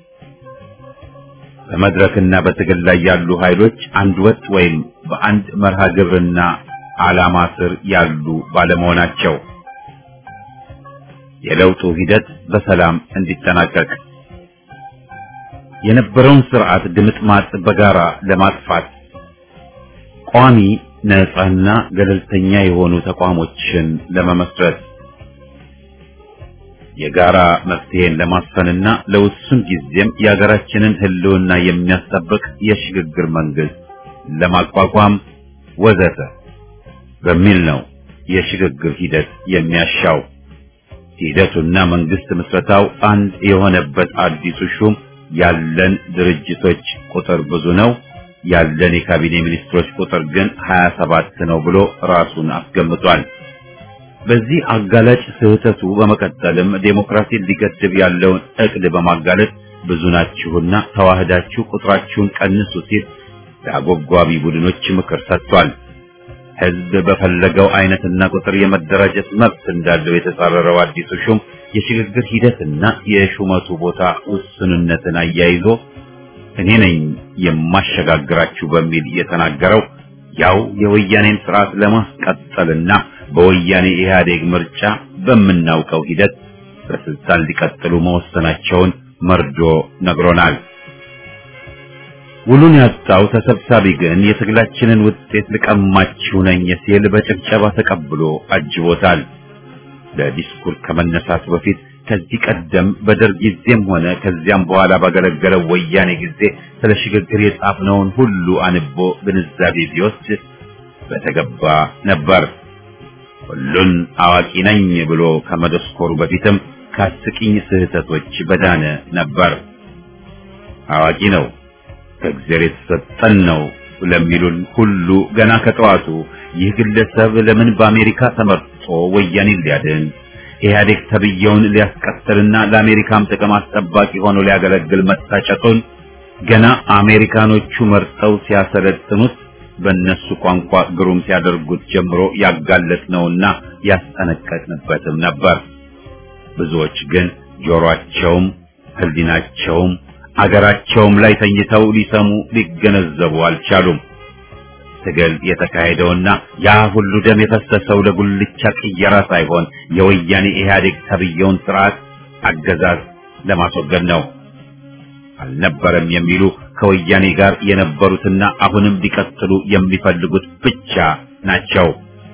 በመድረክና በትግል ላይ ያሉ ኃይሎች አንድ ወጥ ወይም በአንድ መርሃ ግብርና ዓላማ ስር ያሉ ባለመሆናቸው የለውጡ ሂደት በሰላም እንዲጠናቀቅ የነበረውን ስርዓት ድምጥማጥ በጋራ ለማጥፋት ቋሚ ነፃና ገለልተኛ የሆኑ ተቋሞችን ለመመስረት የጋራ መፍትሄን ለማስፈንና ለውሱን ጊዜም የሀገራችንን ህልውና የሚያስጠብቅ የሽግግር መንግስት ለማቋቋም ወዘተ በሚል ነው የሽግግር ሂደት የሚያሻው። ሂደቱና መንግስት ምስረታው አንድ የሆነበት አዲሱ ሹም ያለን ድርጅቶች ቁጥር ብዙ ነው፣ ያለን የካቢኔ ሚኒስትሮች ቁጥር ግን 27 ነው ብሎ ራሱን አስገምቷል። በዚህ አጋላጭ ስህተቱ በመቀጠልም ዴሞክራሲን ሊገድብ ያለውን እቅድ በማጋለጥ ብዙ ናችሁና ተዋህዳችሁ ቁጥራችሁን ቀንሱ ሲል ለአጎጓቢ ቡድኖች ምክር ሰጥቷል። ህዝብ በፈለገው አይነትና ቁጥር የመደራጀት መብት እንዳለው የተጻረረው አዲሱ ሹም የሽግግር ሂደትና የሹመቱ ቦታ ውስንነትን አያይዞ እኔ ነኝ የማሸጋግራችሁ በሚል የተናገረው ያው የወያኔን ስርዓት ለማስቀጠልና በወያኔ ኢህአዴግ ምርጫ በምናውቀው ሂደት በስልጣን ሊቀጥሉ መወሰናቸውን መርዶ ነግሮናል። ውሉን ያጣው ተሰብሳቢ ግን የትግላችንን ውጤት ልቀማችሁ ነኝ ሲል በጭብጨባ ተቀብሎ አጅቦታል። ለዲስኩር ከመነሳቱ በፊት ከዚህ ቀደም በደርግ ጊዜም ሆነ ከዚያም በኋላ ባገለገለው ወያኔ ጊዜ ስለ ሽግግር የጻፍነውን ሁሉ አንቦ ግንዛቤ ቢወስድ በተገባ ነበር። ሁሉን አዋቂ ነኝ ብሎ ከመደስኮሩ በፊትም ከአስቂኝ ስህተቶች በዳነ ነበር። አዋቂ ነው፣ ከእግዚአብሔር የተሰጠን ነው ለሚሉን ሁሉ ገና ከጠዋቱ ይህ ግለሰብ ለምን በአሜሪካ ተመርጦ ወያኔን ሊያድን ኢህአዴግ ተብየውን ሊያስቀጥልና ለአሜሪካም ጥቅም አስጠባቂ ሆኖ ሊያገለግል መታጨቱን ገና አሜሪካኖቹ መርጠው ሲያሰለጥኑት በእነሱ ቋንቋ ግሩም ሲያደርጉት ጀምሮ ያጋለጥነውና ያስጠነቀቅንበትም ነበር። ብዙዎች ግን ጆሮአቸውም ህሊናቸውም አገራቸውም ላይ ተኝተው ሊሰሙ ሊገነዘቡ አልቻሉም። ትግል የተካሄደውና ያ ሁሉ ደም የፈሰሰው ለጉልቻ ቅየራ ሳይሆን የወያኔ ኢህአዴግ ተብየውን ስርዓት አገዛዝ ለማስወገድ ነው። አልነበረም የሚሉ ከወያኔ ጋር የነበሩትና አሁንም ሊቀጥሉ የሚፈልጉት ብቻ ናቸው።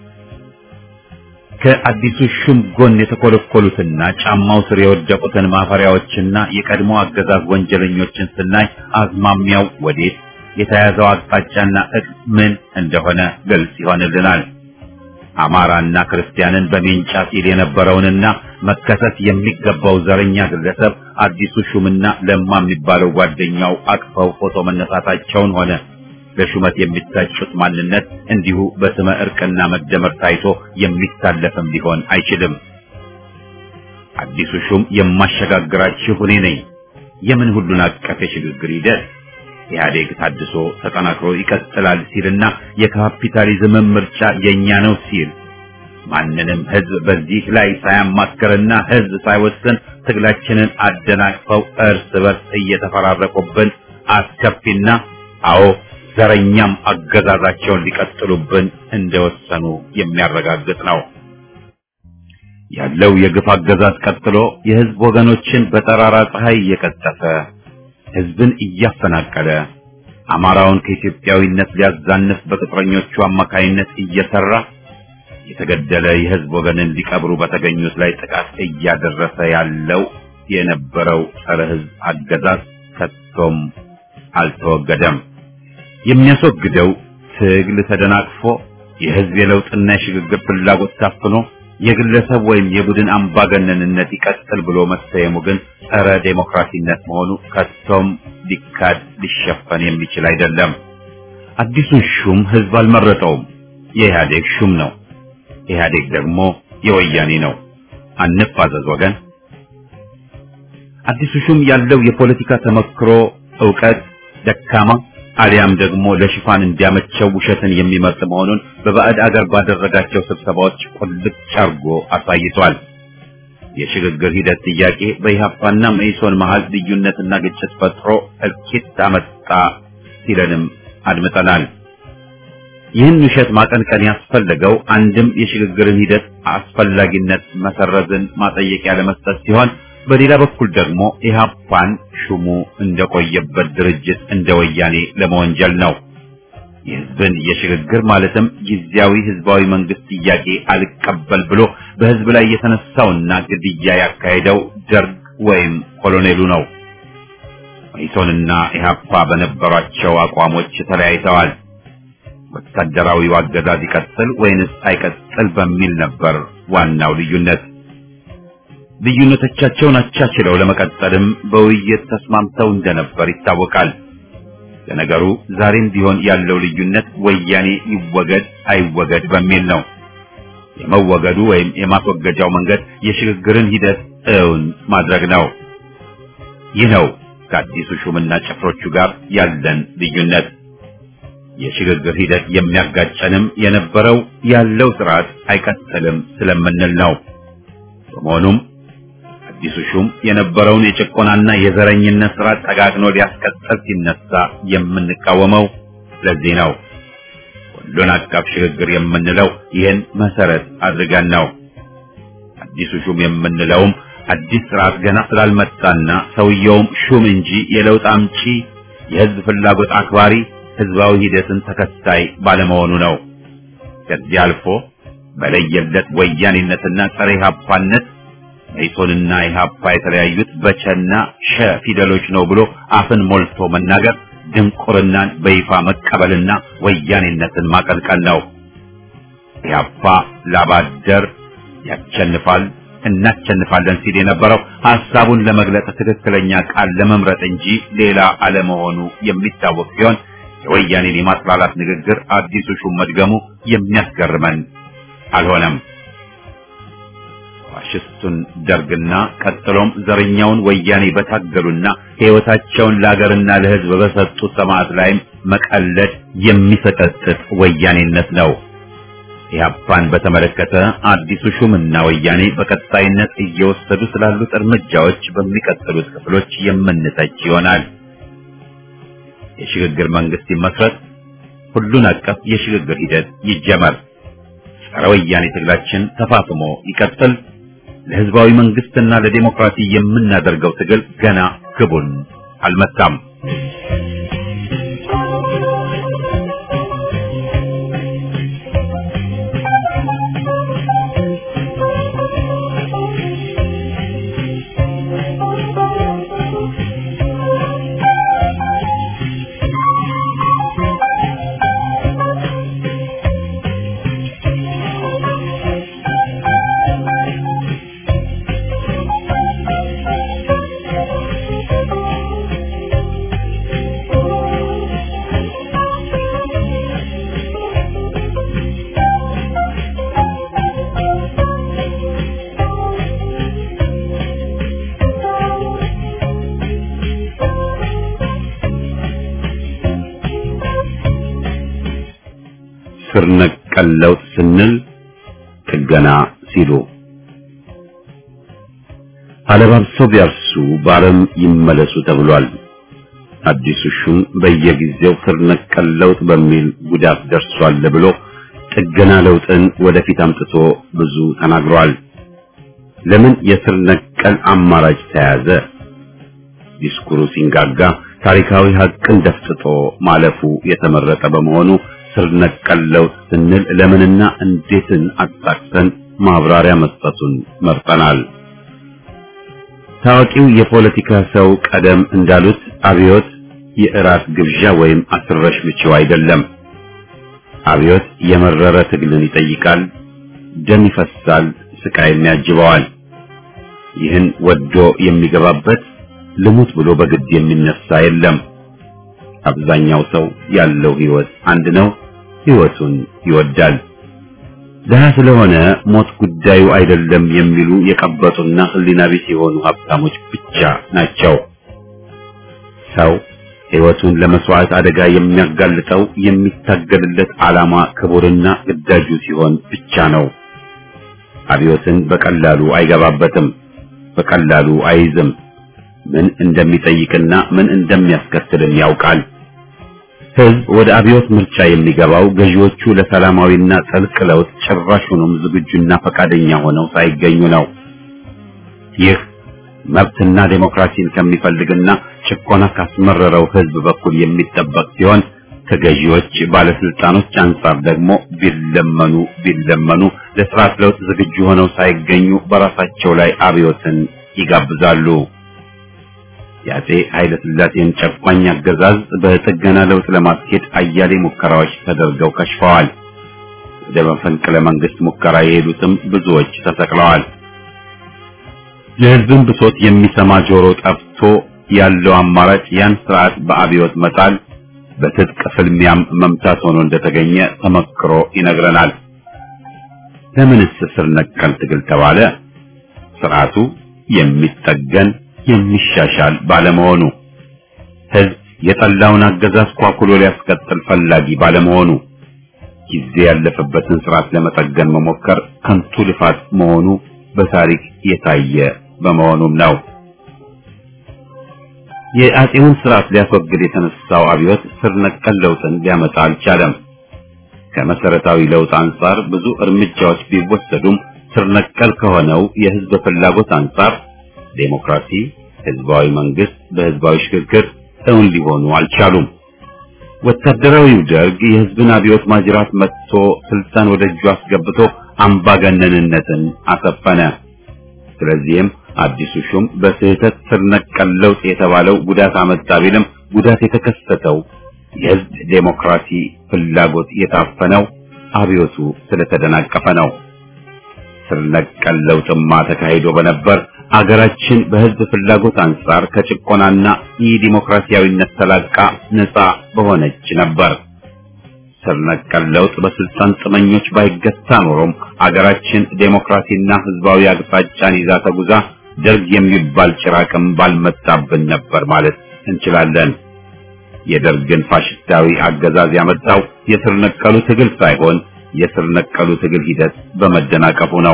ከአዲሱ ሹም ጎን የተኮለኮሉትና ጫማው ስር የወደቁትን ማፈሪያዎችና የቀድሞ አገዛዝ ወንጀለኞችን ስናይ አዝማሚያው ወዴት የተያዘው አቅጣጫና እቅድ ምን እንደሆነ ግልጽ ይሆንልናል። አማራና ክርስቲያንን በሜንጫ ሲል የነበረውንና መከሰስ የሚገባው ዘረኛ ግለሰብ አዲሱ ሹምና ለማ የሚባለው ጓደኛው አቅፈው ፎቶ መነሳታቸውን ሆነ ለሹመት የሚታጩት ማንነት እንዲሁ በስመ እርቅና መደመር ታይቶ የሚታለፍም ሊሆን አይችልም። አዲሱ ሹም የማሸጋግራችሁ እኔ ነኝ። የምን ሁሉን አቀፍ የሽግግር ሂደት ኢህአዴግ ታድሶ ተጠናክሮ ይቀጥላል ሲልና የካፒታሊዝም ምርጫ የኛ ነው ሲል ማንንም ህዝብ በዚህ ላይ ሳያማክርና ህዝብ ሳይወስን ትግላችንን አደናቅፈው እርስ በርስ እየተፈራረቁብን አስከፊና አዎ ዘረኛም አገዛዛቸውን ሊቀጥሉብን እንደወሰኑ የሚያረጋግጥ ነው። ያለው የግፍ አገዛዝ ቀጥሎ የህዝብ ወገኖችን በጠራራ ፀሐይ እየቀጠፈ ህዝብን እያፈናቀለ አማራውን ከኢትዮጵያዊነት ሊያዛንፍ በቅጥረኞቹ አማካይነት እየሰራ የተገደለ የህዝብ ወገንን ሊቀብሩ በተገኙት ላይ ጥቃት እያደረሰ ያለው የነበረው ጸረ ህዝብ አገዛዝ ከቶም አልተወገደም። የሚያስወግደው ትግል ተደናቅፎ የህዝብ የለውጥና የሽግግር ፍላጎት ታፍኖ የግለሰብ ወይም የቡድን አምባገነንነት ይቀጥል ብሎ መሰየሙ ግን ጸረ ዴሞክራሲነት መሆኑ ከቶም ሊካድ ሊሸፈን የሚችል አይደለም። አዲሱን ሹም ህዝብ አልመረጠውም፣ የኢህአዴግ ሹም ነው። ኢህአዴግ ደግሞ የወያኔ ነው። አንፋዘዝ ወገን። አዲሱ ሹም ያለው የፖለቲካ ተመክሮ ዕውቀት ደካማ አሊያም ደግሞ ለሽፋን እንዲያመቸው ውሸትን የሚመርጥ መሆኑን በባዕድ አገር ባደረጋቸው ስብሰባዎች ቁልጭ አርጎ አሳይቷል። የሽግግር ሂደት ጥያቄ በኢህአፓና መኢሶን መሃል ልዩነትና ግጭት ፈጥሮ እልቂት አመጣ ሲለንም አድምጠናል። ይህን ውሸት ማቀንቀን ያስፈለገው አንድም የሽግግርን ሂደት አስፈላጊነት መሰረዝን ማጠየቂያ ለመስጠት ሲሆን በሌላ በኩል ደግሞ ኢህአፓን ሹሙ እንደቆየበት ድርጅት እንደ ወያኔ ለመወንጀል ነው። የህዝብን የሽግግር ማለትም ጊዜያዊ ህዝባዊ መንግስት ጥያቄ አልቀበል ብሎ በህዝብ ላይ የተነሳውና ግድያ ያካሄደው ደርግ ወይም ኮሎኔሉ ነው። መኢሶንና ኢህአፓ በነበሯቸው አቋሞች ተለያይተዋል። ወታደራዊው አገዛዝ ይቀጥል ወይንስ አይቀጥል በሚል ነበር ዋናው ልዩነት። ልዩነቶቻቸውን አቻችለው ለመቀጠልም በውይይት ተስማምተው እንደነበር ይታወቃል። ለነገሩ ዛሬም ቢሆን ያለው ልዩነት ወያኔ ይወገድ አይወገድ በሚል ነው። የመወገዱ ወይም የማስወገጃው መንገድ የሽግግርን ሂደት እውን ማድረግ ነው። ይህ ነው ከአዲሱ ሹምና ጭፍሮቹ ጋር ያለን ልዩነት። የሽግግር ሂደት የሚያጋጨንም የነበረው ያለው ስርዓት አይቀጥልም ስለምንል ነው። በመሆኑም አዲሱ ሹም የነበረውን የጭቆናና የዘረኝነት ስርዓት ጠጋግኖ ሊያስቀጥል ሲነሳ የምንቃወመው ለዚህ ነው። ሁሉን አቀፍ ሽግግር የምንለው ይህን መሰረት አድርገን ነው። አዲሱ ሹም የምንለውም አዲስ ስርዓት ገና ስላልመጣና ሰውየውም ሹም እንጂ የለውጥ አምጪ የህዝብ ፍላጎት አክባሪ ህዝባዊ ሂደትን ተከታይ ባለመሆኑ ነው። ከዚህ አልፎ በለየለት ወያኔነትና ጸረ ኢህአፓነት መኢሶንና ኢህአፓ የተለያዩት በቸና ሸ ፊደሎች ነው ብሎ አፍን ሞልቶ መናገር ድንቁርናን በይፋ መቀበልና ወያኔነትን ማቀልቀል ነው። ኢህአፓ ላባደር ያቸንፋል እናቸንፋለን ሲል የነበረው ሐሳቡን ለመግለጽ ትክክለኛ ቃል ለመምረጥ እንጂ ሌላ አለመሆኑ የሚታወቅ ሲሆን የወያኔን የማጥላላት ንግግር አዲሱ ሹም መድገሙ የሚያስገርመን አልሆነም። ፋሽስቱን ደርግና ቀጥሎም ዘረኛውን ወያኔ በታገሉና ሕይወታቸውን ለሀገርና ለሕዝብ በሰጡ ሰማዕት ላይም መቀለድ የሚሰቀጥጥ ወያኔነት ነው። ኢህአፓን በተመለከተ አዲሱ ሹምና ወያኔ በቀጣይነት እየወሰዱ ስላሉት እርምጃዎች በሚቀጥሉት ክፍሎች የምንተች ይሆናል። የሽግግር መንግስት ይመስረት፣ ሁሉን አቀፍ የሽግግር ሂደት ይጀመር፣ ጸረ ወያኔ ትግላችን ተፋፍሞ ይቀጥል። ለህዝባዊ መንግስትና ለዲሞክራሲ የምናደርገው ትግል ገና ግቡን አልመታም። ስር ነቀል ለውጥ ስንል ጥገና ሲሉ አለባብሰው ቢያርሱ ባረም ይመለሱ ተብሏል። አዲሱ ሹም በየጊዜው ስር ነቀል ለውጥ በሚል ጉዳት ደርሷል ብሎ ጥገና ለውጥን ወደፊት አምጥቶ ብዙ ተናግሯል። ለምን የስር ነቀል አማራጭ ተያዘ? ዲስኩሩ ሲንጋጋ ታሪካዊ ሀቅን ደፍጥጦ ማለፉ የተመረጠ በመሆኑ ስር ነቀል ለውጥ ስንል ለምንና እንዴትን አጣቅሰን ማብራሪያ መስጠቱን መርጠናል። ታዋቂው የፖለቲካ ሰው ቀደም እንዳሉት አብዮት የእራት ግብዣ ወይም አስረሽ ምችው አይደለም። አብዮት የመረረ ትግልን ይጠይቃል፣ ደም ይፈሳል፣ ስቃይም ያጅበዋል። ይህን ወዶ የሚገባበት ልሙት ብሎ በግድ የሚነሳ የለም። አብዛኛው ሰው ያለው ህይወት አንድ ነው፣ ህይወቱን ይወዳል። ደሃ ስለሆነ ሞት ጉዳዩ አይደለም የሚሉ የቀበጡና ህሊና ቢስ የሆኑ ሀብታሞች ብቻ ናቸው። ሰው ህይወቱን ለመስዋዕት አደጋ የሚያጋልጠው የሚታገልለት ዓላማ ክቡርና ግዳጁ ሲሆን ብቻ ነው። አብዮትን በቀላሉ አይገባበትም፣ በቀላሉ አይዝም። ምን እንደሚጠይቅና ምን እንደሚያስከትልም ያውቃል። ህዝብ ወደ አብዮት ምርጫ የሚገባው ገዢዎቹ ለሰላማዊና ጥልቅ ለውጥ ጭራሹንም ዝግጁና ፈቃደኛ ሆነው ሳይገኙ ነው። ይህ መብትና ዴሞክራሲን ከሚፈልግና ጭቆና ካስመረረው ህዝብ በኩል የሚጠበቅ ሲሆን ከገዢዎች ባለስልጣኖች አንጻር ደግሞ ቢለመኑ ለስርዓት ለውጥ ዝግጁ ሆነው ሳይገኙ በራሳቸው ላይ አብዮትን ይጋብዛሉ። የአፄ ኃይለ ሥላሴን ጨቋኝ አገዛዝ በጥገና ለውጥ ለማስኬድ አያሌ ሙከራዎች ተደርገው ከሽፈዋል። ወደ መፈንቅለ መንግስት ሙከራ የሄዱትም ብዙዎች ተሰቅለዋል። የህዝብን ብሶት የሚሰማ ጆሮ ጠፍቶ ያለው አማራጭ ያን ስርዓት በአብዮት መጣል፣ በትጥቅ ፍልሚያም መምታት ሆኖ እንደተገኘ ተመክሮ ይነግረናል። ለምንስ ስር ነቀል ትግል ተባለ? ስርዓቱ የሚጠገን የሚሻሻል ባለመሆኑ፣ ህዝብ የጠላውን አገዛዝ ኳኩሎ ሊያስቀጥል ፈላጊ ባለመሆኑ፣ ጊዜ ያለፈበትን ስርዓት ለመጠገን መሞከር ከንቱ ልፋት መሆኑ በታሪክ የታየ በመሆኑም ነው። የአፄውን ስርዓት ሊያስወግድ የተነሳው አብዮት ስር ነቀል ለውጥን ሊያመጣ አልቻለም። ከመሰረታዊ ለውጥ አንጻር ብዙ እርምጃዎች ቢወሰዱም ስር ነቀል ከሆነው የህዝብ ፍላጎት አንጻር ዴሞክራሲ፣ ህዝባዊ መንግስት በህዝባዊ ሽግግር እውን ሊሆኑ አልቻሉም። ወታደራዊው ደርግ የህዝብን አብዮት ማጅራት መጥቶ ስልጣን ወደ እጁ አስገብቶ አምባገነንነትን አሰፈነ። ስለዚህም አዲሱ ሹም በስህተት ስር ነቀል ለውጥ የተባለው ጉዳት አመጣ ቢልም ጉዳት የተከሰተው የህዝብ ዴሞክራሲ ፍላጎት የታፈነው አብዮቱ ስለተደናቀፈ ነው። ስር ነቀል ለውጥማ ተካሂዶ በነበር አገራችን በህዝብ ፍላጎት አንጻር ከጭቆናና የዲሞክራሲያዊነት ተላቃ ነፃ በሆነች ነበር። ስር ነቀል ለውጥ በስልጣን ጥመኞች ባይገታ ኖሮም አገራችን ዴሞክራሲና ህዝባዊ አቅጣጫን ይዛ ተጉዛ ደርግ የሚባል ጭራቅም ባልመጣብን ነበር ማለት እንችላለን። የደርግን ፋሽስታዊ አገዛዝ ያመጣው የስር ነቀሉ ትግል ሳይሆን የስር ነቀሉ ትግል ሂደት በመደናቀፉ ነው።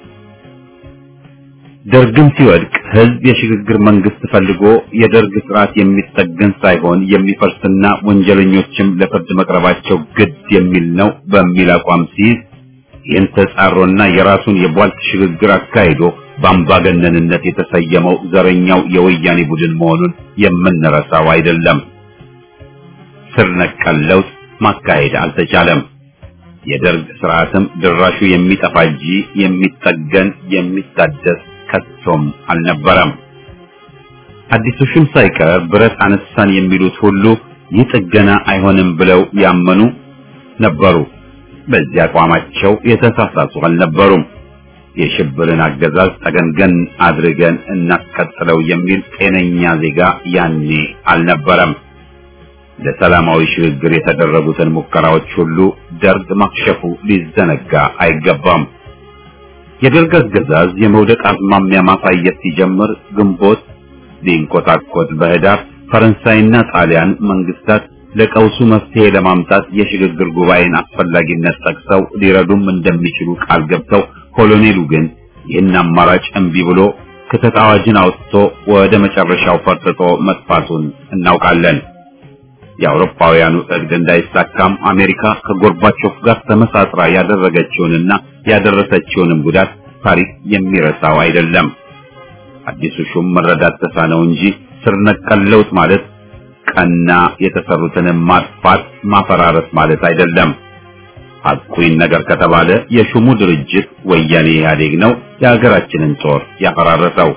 ደርግም ሲወድቅ ህዝብ የሽግግር መንግስት ፈልጎ የደርግ ስርዓት የሚጠገን ሳይሆን የሚፈርስና ወንጀለኞችም ለፍርድ መቅረባቸው ግድ የሚል ነው በሚል አቋም ሲይዝ ይህን ተጻሮና የራሱን የቧልት ሽግግር አካሂዶ በአምባገነንነት የተሰየመው ዘረኛው የወያኔ ቡድን መሆኑን የምንረሳው አይደለም። ስር ነቀል ለውጥ ማካሄድ አልተቻለም። የደርግ ስርዓትም ድራሹ የሚጠፋ እንጂ የሚጠገን የሚታደስ ከቶም አልነበረም። አዲሱ ሹም ሳይቀር ብረት አነሳን የሚሉት ሁሉ ይህ ጥገና አይሆንም ብለው ያመኑ ነበሩ። በዚህ አቋማቸው የተሳሳቱ አልነበሩም። የሽብርን አገዛዝ ጠገንገን አድርገን እናስቀጥለው የሚል ጤነኛ ዜጋ ያኔ አልነበረም። ለሰላማዊ ሽግግር የተደረጉትን ሙከራዎች ሁሉ ደርግ ማክሸፉ ሊዘነጋ አይገባም። የደርግ አገዛዝ የመውደቅ አዝማሚያ ማሳየት ሲጀምር ግንቦት ሊንቆጣቆጥ በህዳር ፈረንሳይና ጣሊያን መንግስታት ለቀውሱ መፍትሄ ለማምጣት የሽግግር ጉባኤን አስፈላጊነት ጠቅሰው ሊረዱም እንደሚችሉ ቃል ገብተው ኮሎኔሉ ግን ይህን አማራጭ እምቢ ብሎ ክተት አዋጅን አውጥቶ ወደ መጨረሻው ፈርጥጦ መጥፋቱን እናውቃለን። የአውሮፓውያኑ እቅድ እንዳይሳካም አሜሪካ ከጎርባቾፍ ጋር ተመሳጥራ ያደረገችውንና ያደረሰችውንም ጉዳት ታሪክ የሚረሳው አይደለም። አዲሱ ሹም መረዳት ተሳነው እንጂ ስር ነቀል ለውጥ ማለት ቀና የተሰሩትን ማጥፋት ማፈራረስ ማለት አይደለም። ሐቁን ነገር ከተባለ የሹሙ ድርጅት ወያኔ ኢህአዴግ ነው የሀገራችንን ጦር ያፈራረሰው።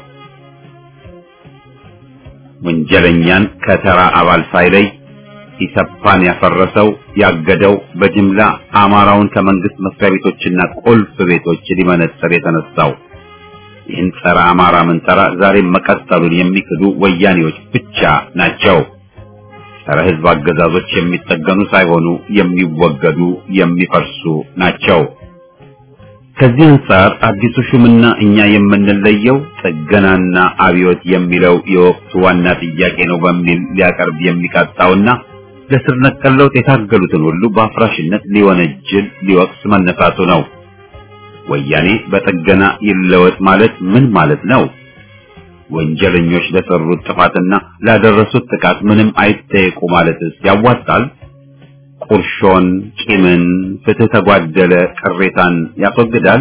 ወንጀለኛን ከተራ አባል ሳይለይ ኢሰፓን ያፈረሰው ያገደው በጅምላ አማራውን ከመንግስት መስሪያ ቤቶችና ቁልፍ ቤቶች ሊመነጥር የተነሳው ይህን ጸረ አማራ መንጠራ ዛሬ መቀጠሉን የሚክዱ ወያኔዎች ብቻ ናቸው። ጸረ ህዝብ አገዛዞች የሚጠገኑ ሳይሆኑ የሚወገዱ የሚፈርሱ ናቸው። ከዚህ አንጻር አዲሱ ሹምና እኛ የምንለየው ጥገናና አብዮት የሚለው የወቅቱ ዋና ጥያቄ ነው በሚል ሊያቀርብ የሚቃጣውና ለስር ነቀል ለውጥ የታገሉትን ሁሉ በአፍራሽነት ሊወነጅል ሊወቅስ መነሳቱ ነው። ወያኔ በጥገና ይለወጥ ማለት ምን ማለት ነው? ወንጀለኞች ለሰሩት ጥፋትና ላደረሱት ጥቃት ምንም አይጠየቁ ማለትስ ያዋጣል? ቁርሾን፣ ቂምን፣ ፍትህ ተጓደለ ቅሬታን ያስወግዳል?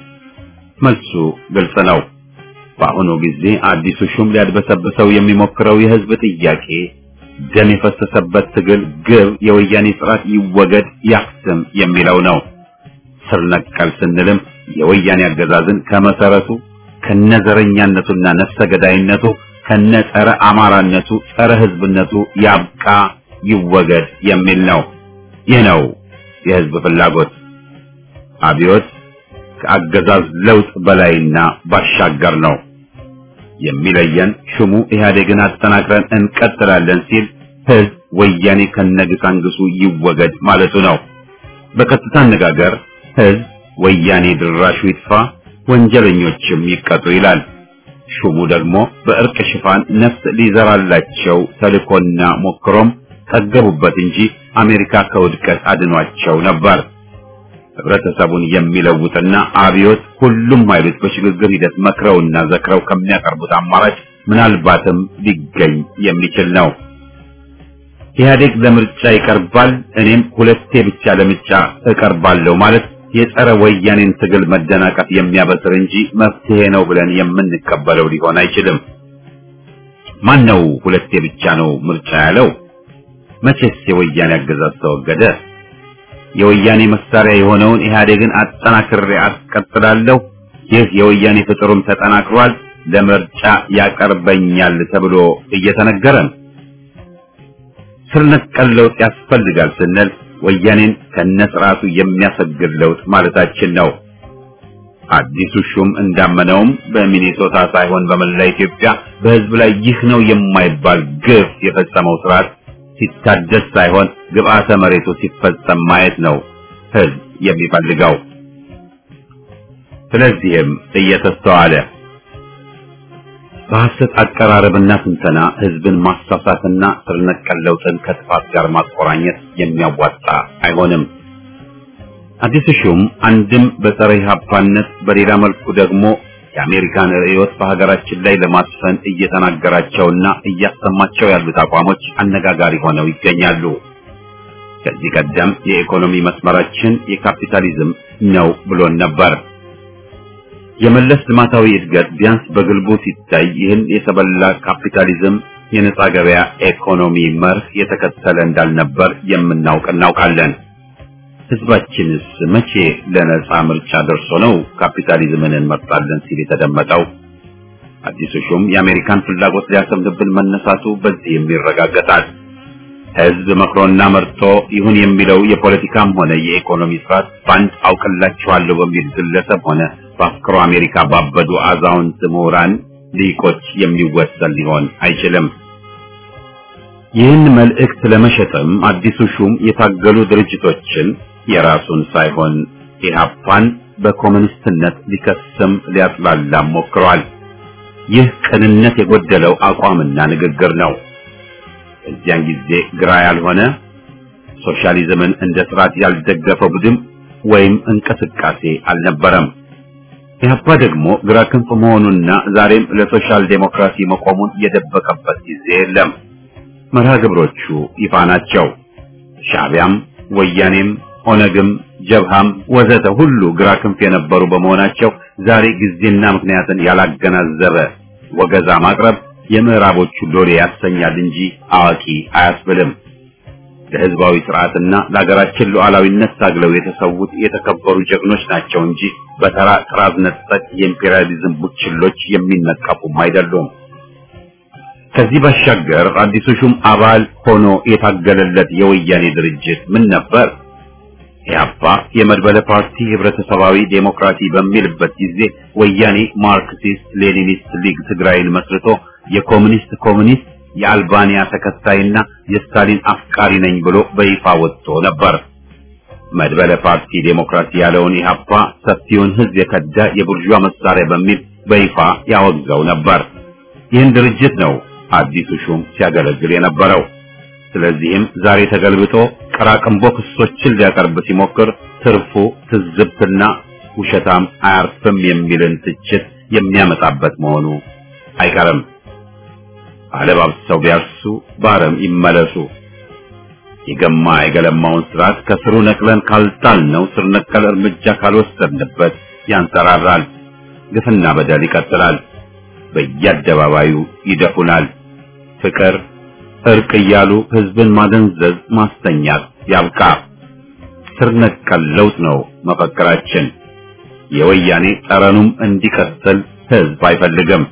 መልሱ ግልጽ ነው። በአሁኑ ጊዜ አዲሱ ሹም ሊያድበሰብሰው የሚሞክረው የህዝብ ጥያቄ ደም የፈሰሰበት ትግል ግብ የወያኔ ስርዓት ይወገድ ያክስም የሚለው ነው። ስር ነቀል ስንልም የወያኔ አገዛዝን ከመሰረቱ ከነዘረኛነቱና ነፍሰ ገዳይነቱ ከነጸረ አማራነቱ ጸረ ህዝብነቱ ያብቃ ይወገድ የሚል ነው። ይህ ነው የህዝብ ፍላጎት። አብዮት ከአገዛዝ ለውጥ በላይና ባሻገር ነው። የሚለየን ሹሙ ኢህአዴግን አጠናክረን እንቀጥላለን ሲል ህዝብ ወያኔ ከነግሳንግሱ ይወገድ ማለቱ ነው። በቀጥታ አነጋገር ህዝብ ወያኔ ድራሹ ይጥፋ ወንጀለኞችም ይቀጡ ይላል። ሹሙ ደግሞ በእርቅ ሽፋን ነፍስ ሊዘራላቸው ተልኮና ሞክሮም ጠገቡበት እንጂ አሜሪካ ከውድቀት አድኗቸው ነበር። ህብረተሰቡን የሚለውጥና አብዮት ሁሉም ኃይሎች በሽግግር ሂደት መክረውና ዘክረው ከሚያቀርቡት አማራጭ ምናልባትም ሊገኝ የሚችል ነው። ኢህአዴግ ለምርጫ ይቀርባል፣ እኔም ሁለቴ ብቻ ለምርጫ እቀርባለሁ ማለት የጸረ ወያኔን ትግል መደናቀፍ የሚያበስር እንጂ መፍትሄ ነው ብለን የምንቀበለው ሊሆን አይችልም። ማን ነው ሁለቴ ብቻ ነው ምርጫ ያለው? መቼስ የወያኔ አገዛዝ ተወገደ? የወያኔ መሳሪያ የሆነውን ኢህአዴግን አጠናክሬ አስቀጥላለሁ፣ ይህ የወያኔ ፍጥሩም ተጠናክሯል፣ ለምርጫ ያቀርበኛል ተብሎ እየተነገረን ስር ነቀል ለውጥ ያስፈልጋል ስንል ወያኔን ከነስርዓቱ የሚያሰግድ ለውጥ ማለታችን ነው። አዲሱ ሹም እንዳመነውም በሚኒሶታ ሳይሆን በመላ ኢትዮጵያ በህዝብ ላይ ይህ ነው የማይባል ግፍ የፈጸመው ስርዓት ሲታደስ ሳይሆን ግብአተ መሬቱ ሲፈጸም ማየት ነው ህዝብ የሚፈልገው። ስለዚህም እየተስተዋለ በሐሰት አቀራረብና ትንተና ህዝብን ማሳሳትና ስር ነቀል ለውጥን ከጥፋት ጋር ማቆራኘት የሚያዋጣ አይሆንም። አዲሱ ሹም አንድም በፀረ ኢህአፓነት በሌላ መልኩ ደግሞ የአሜሪካን ርዕዮት በሀገራችን ላይ ለማስፈን እየተናገራቸውና እያሰማቸው ያሉት አቋሞች አነጋጋሪ ሆነው ይገኛሉ። ከዚህ ቀደም የኢኮኖሚ መስመራችን የካፒታሊዝም ነው ብሎን ነበር። የመለስ ልማታዊ እድገት ቢያንስ በግልቡ ሲታይ ይህን የተበላ ካፒታሊዝም የነጻ ገበያ ኢኮኖሚ መርህ የተከተለ እንዳልነበር እናውቃለን። ህዝባችንስ መቼ ለነጻ ምርጫ ደርሶ ነው ካፒታሊዝምን እንመርጣለን ሲል የተደመጠው? አዲሱ ሹም የአሜሪካን ፍላጎት ሊያሰምርብን መነሳቱ በዚህም ይረጋገጣል። ህዝብ መክሮና መርጦ ይሁን የሚለው የፖለቲካም ሆነ የኢኮኖሚ ስርዓት ባንድ አውቅላችኋለሁ በሚል ግለሰብ ሆነ በአፍክሮ አሜሪካ ባበዱ አዛውንት ምሁራን ሊቆች የሚወሰን ሊሆን አይችልም። ይህን መልእክት ለመሸጥም አዲሱ ሹም የታገሉ ድርጅቶችን የራሱን ሳይሆን ኢህአፓን በኮሙኒስትነት ሊከስም ሊያጥላላም ሞክሯል። ይህ ቅንነት የጎደለው አቋምና ንግግር ነው። እዚያን ጊዜ ግራ ያልሆነ ሶሻሊዝምን እንደ ስርዓት ያልደገፈ ቡድን ወይም እንቅስቃሴ አልነበረም። ኢህአፓ ደግሞ ግራ ክንፍ መሆኑና ዛሬም ለሶሻል ዴሞክራሲ መቆሙን የደበቀበት ጊዜ የለም። መርሃ ግብሮቹ ይፋ ናቸው። ሻዕቢያም ወያኔም ኦነግም ጀብሃም ወዘተ ሁሉ ግራ ክንፍ የነበሩ በመሆናቸው ዛሬ ጊዜና ምክንያትን ያላገናዘበ ወገዛ ማቅረብ የምዕራቦቹ ሎሌ ያሰኛል እንጂ አዋቂ አያስብልም። ለህዝባዊ ስርዓትና ለሀገራችን ሉዓላዊነት ታግለው የተሰዉት የተከበሩ ጀግኖች ናቸው እንጂ በተራ ጥራዝ ነጠቅ የኢምፔሪያሊዝም ቡችሎች የሚነቀፉም አይደሉም። ከዚህ ባሻገር አዲሱ ሹም አባል ሆኖ የታገለለት የወያኔ ድርጅት ምን ነበር? ኢህአፓ የመድበለ ፓርቲ ህብረተሰባዊ ዴሞክራሲ በሚልበት ጊዜ ወያኔ ማርክሲስት ሌኒኒስት ሊግ ትግራይን መስርቶ የኮሙኒስት የአልባንያ ተከታይና የስታሊን አፍቃሪ ነኝ ብሎ በይፋ ወጥቶ ነበር። መድበለ ፓርቲ ዴሞክራሲ ያለውን ኢህአፓ ሰፊውን ህዝብ የከዳ የቡርዥዋ መሳሪያ በሚል በይፋ ያወግዘው ነበር። ይህን ድርጅት ነው አዲሱ ሹም ሲያገለግል የነበረው። ስለዚህም ዛሬ ተገልብጦ ቀራቅንቦ ክሶችን ሊያቀርብ ሲሞክር ትርፉ ትዝብትና ውሸታም አያርፍም የሚልን ትችት የሚያመጣበት መሆኑ አይቀርም። አለባብሰው ቢያርሱ ባረም ይመለሱ። የገማ የገለማውን ስርዓት ከስሩ ነቅለን ካልጣልነው ስር ነቀል እርምጃ ካልወሰድንበት ያንሰራራል። ግፍና በደል ይቀጥላል። በየአደባባዩ ይደፉናል። ፍቅር እርቅ እያሉ ህዝብን ማደንዘዝ ማስተኛት ያብቃ። ስር ነቀል ለውጥ ነው መፈክራችን። የወያኔ ጠረኑም እንዲቀጥል ህዝብ አይፈልግም።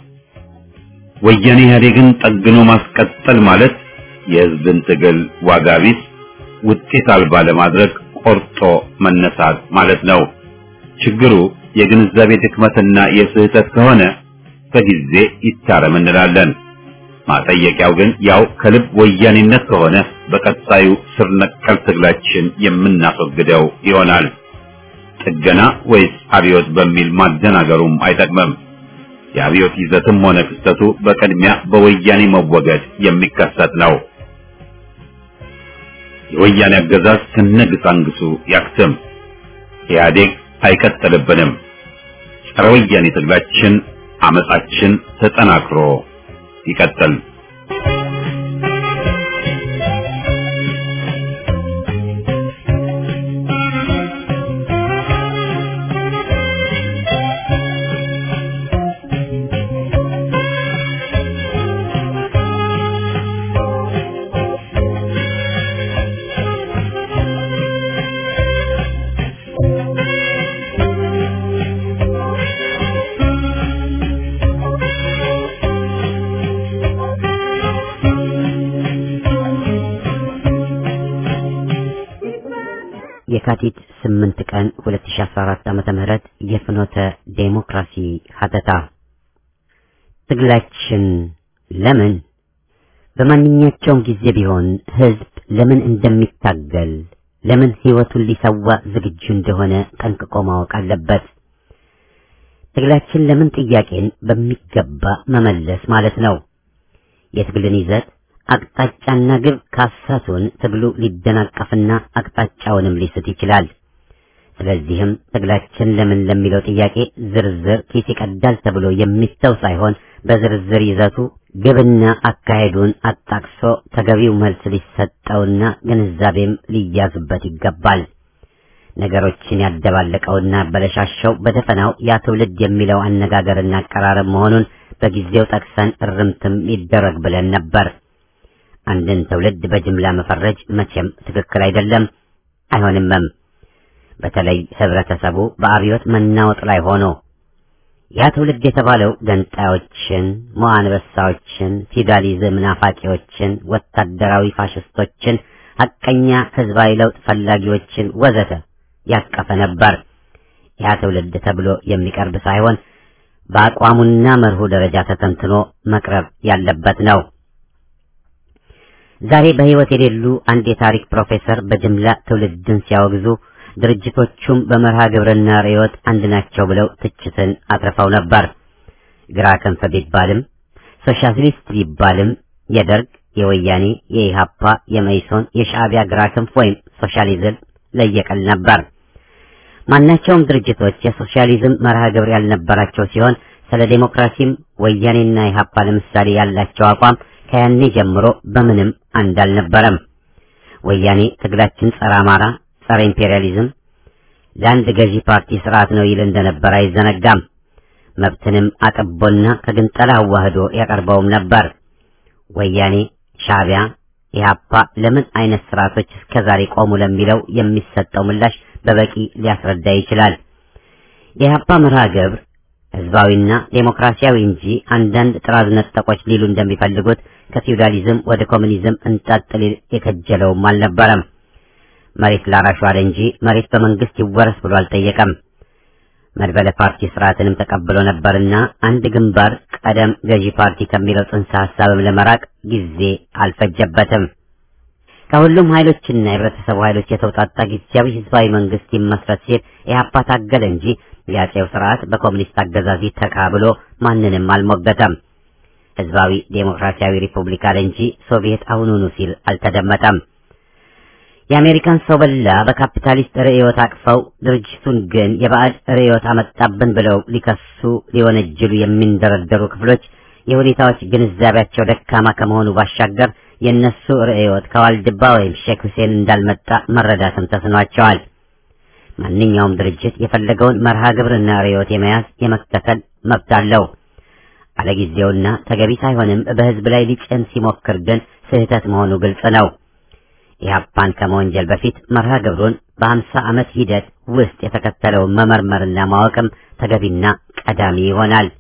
ወያኔ ኢህአዴግን ጠግኖ ማስቀጠል ማለት የህዝብን ትግል ዋጋ ቢስ ውጤት አልባ ለማድረግ ቆርጦ መነሳት ማለት ነው። ችግሩ የግንዛቤ ድክመትና የስህተት ከሆነ በጊዜ ይታረም እንላለን። ማጠየቂያው ግን ያው ከልብ ወያኔነት ከሆነ በቀጣዩ ስር ነቀል ትግላችን የምናስወግደው ይሆናል። ጥገና ወይስ አብዮት በሚል ማደናገሩም አይጠቅምም። የአብዮት ይዘትም ሆነ ክስተቱ በቅድሚያ በወያኔ መወገድ የሚከሰት ነው። የወያኔ አገዛዝ ከነግሳንግሱ ያክትም። ኢህአዴግ አይቀጥልብንም። ጸረ ወያኔ ትግላችን አመጻችን ተጠናክሮ ይቀጥል። የካቲት 8 ቀን 2014 ዓመተ ምህረት የፍኖተ ዴሞክራሲ ሀተታ። ትግላችን ለምን በማንኛቸውም ጊዜ ቢሆን ህዝብ ለምን እንደሚታገል ለምን ህይወቱን ሊሰዋ ዝግጁ እንደሆነ ጠንቅቆ ማወቅ አለበት። ትግላችን ለምን ጥያቄን በሚገባ መመለስ ማለት ነው። የትግልን ይዘት አቅጣጫና ግብ ካሳቱን ትግሉ ሊደናቀፍና አቅጣጫውንም ሊስት ይችላል። ስለዚህም ትግላችን ለምን ለሚለው ጥያቄ ዝርዝር ኪስ ይቀዳል ተብሎ የሚተው ሳይሆን በዝርዝር ይዘቱ ግብና አካሄዱን አጣቅሶ ተገቢው መልስ ሊሰጠውና ግንዛቤም ሊያዝበት ይገባል። ነገሮችን ያደባለቀውና በለሻሸው በደፈናው ያ ትውልድ የሚለው አነጋገርና አቀራረብ መሆኑን በጊዜው ጠቅሰን እርምትም ይደረግ ብለን ነበር። አንድን ትውልድ በጅምላ መፈረጅ መቼም ትክክል አይደለም፣ አይሆንምም። በተለይ ህብረተሰቡ በአብዮት መናወጥ ላይ ሆኖ ያ ትውልድ የተባለው ገንጣዮችን፣ ሞአንበሳዎችን፣ ፊውዳሊዝም ናፋቂዎችን፣ ወታደራዊ ፋሽስቶችን፣ ሐቀኛ ህዝባዊ ለውጥ ፈላጊዎችን ወዘተ ያቀፈ ነበር። ያ ትውልድ ተብሎ የሚቀርብ ሳይሆን በአቋሙና መርሁ ደረጃ ተተንትኖ መቅረብ ያለበት ነው። ዛሬ በህይወት የሌሉ አንድ የታሪክ ፕሮፌሰር በጅምላ ትውልድን ሲያወግዙ ድርጅቶቹም በመርሃ ግብርና ርዕዮት አንድ ናቸው ብለው ትችትን አትርፈው ነበር። ግራ ክንፍ ቢባልም ሶሻሊስት ቢባልም የደርግ፣ የወያኔ፣ የኢሃፓ፣ የመኢሶን፣ የሻዕቢያ ግራ ክንፍ ወይም ሶሻሊዝም ለየቀል ነበር። ማናቸውም ድርጅቶች የሶሻሊዝም መርሃ ግብር ያልነበራቸው ሲሆን ስለ ዴሞክራሲም ወያኔና ኢሃፓ ለምሳሌ ያላቸው አቋም ከያኔ ጀምሮ በምንም አንድ አልነበረም። ወያኔ ትግላችን ጸረ አማራ፣ ጸረ ኢምፔሪያሊዝም ለአንድ ገዢ ፓርቲ ስርዓት ነው ይል እንደነበር አይዘነጋም። መብትንም አጥቦና ከግንጠላ አዋህዶ ያቀርበውም ነበር። ወያኔ፣ ሻዕቢያ፣ ኢሃፓ ለምን አይነት ስርዓቶች እስከዛሬ ቆሙ ለሚለው የሚሰጠው ምላሽ በበቂ ሊያስረዳ ይችላል። የኢሃፓ መርሃ ግብር ህዝባዊና ዴሞክራሲያዊ እንጂ አንዳንድ ጥራዝ ነጠቆች ሊሉ እንደሚፈልጉት ከፊውዳሊዝም ወደ ኮሙኒዝም እንጣጥል የከጀለውም አልነበረም። መሬት ላራሹ አለ እንጂ መሬት በመንግስት ይወረስ ብሎ አልጠየቀም። መድበለ ፓርቲ ስርዓትንም ተቀብሎ ነበርና አንድ ግንባር ቀደም ገዢ ፓርቲ ከሚለው ጽንሰ ሐሳብም ለመራቅ ጊዜ አልፈጀበትም። ከሁሉም ኃይሎችና የህብረተሰቡ ኃይሎች የተውጣጣ ጊዜያዊ ህዝባዊ መንግስት ይመስረት ሲል ኢህአፓ ታገለ እንጂ የአጼው ስርዓት በኮሙኒስት አገዛዝ ይተካ ብሎ ማንንም አልሞገተም። ህዝባዊ ዴሞክራሲያዊ ሪፑብሊክ አለ እንጂ ሶቪየት አሁኑኑ ሲል አልተደመጠም። የአሜሪካን ሰው በላ በካፒታሊስት ርዕዮት አቅፈው ድርጅቱን ግን የባዕድ ርዕዮት አመጣብን ብለው ሊከሱ ሊወነጅሉ የሚንደረደሩ ክፍሎች የሁኔታዎች ግንዛቤያቸው ደካማ ከመሆኑ ባሻገር የነሱ ርዕዮት ከዋልድባ ወይም ሼክ ሁሴን እንዳልመጣ መረዳትም ተስኗቸዋል። ማንኛውም ድርጅት የፈለገውን መርሃ ግብርና ርዕዮት የመያዝ የመከተል መብት አለው። አለጊዜውና ተገቢ ሳይሆንም በህዝብ ላይ ሊጭን ሲሞክር ግን ስህተት መሆኑ ግልጽ ነው። ኢህአፓን ከመወንጀል በፊት መርሃ ግብሩን በ50 ዓመት ሂደት ውስጥ የተከተለውን መመርመርና ማወቅም ተገቢና ቀዳሚ ይሆናል።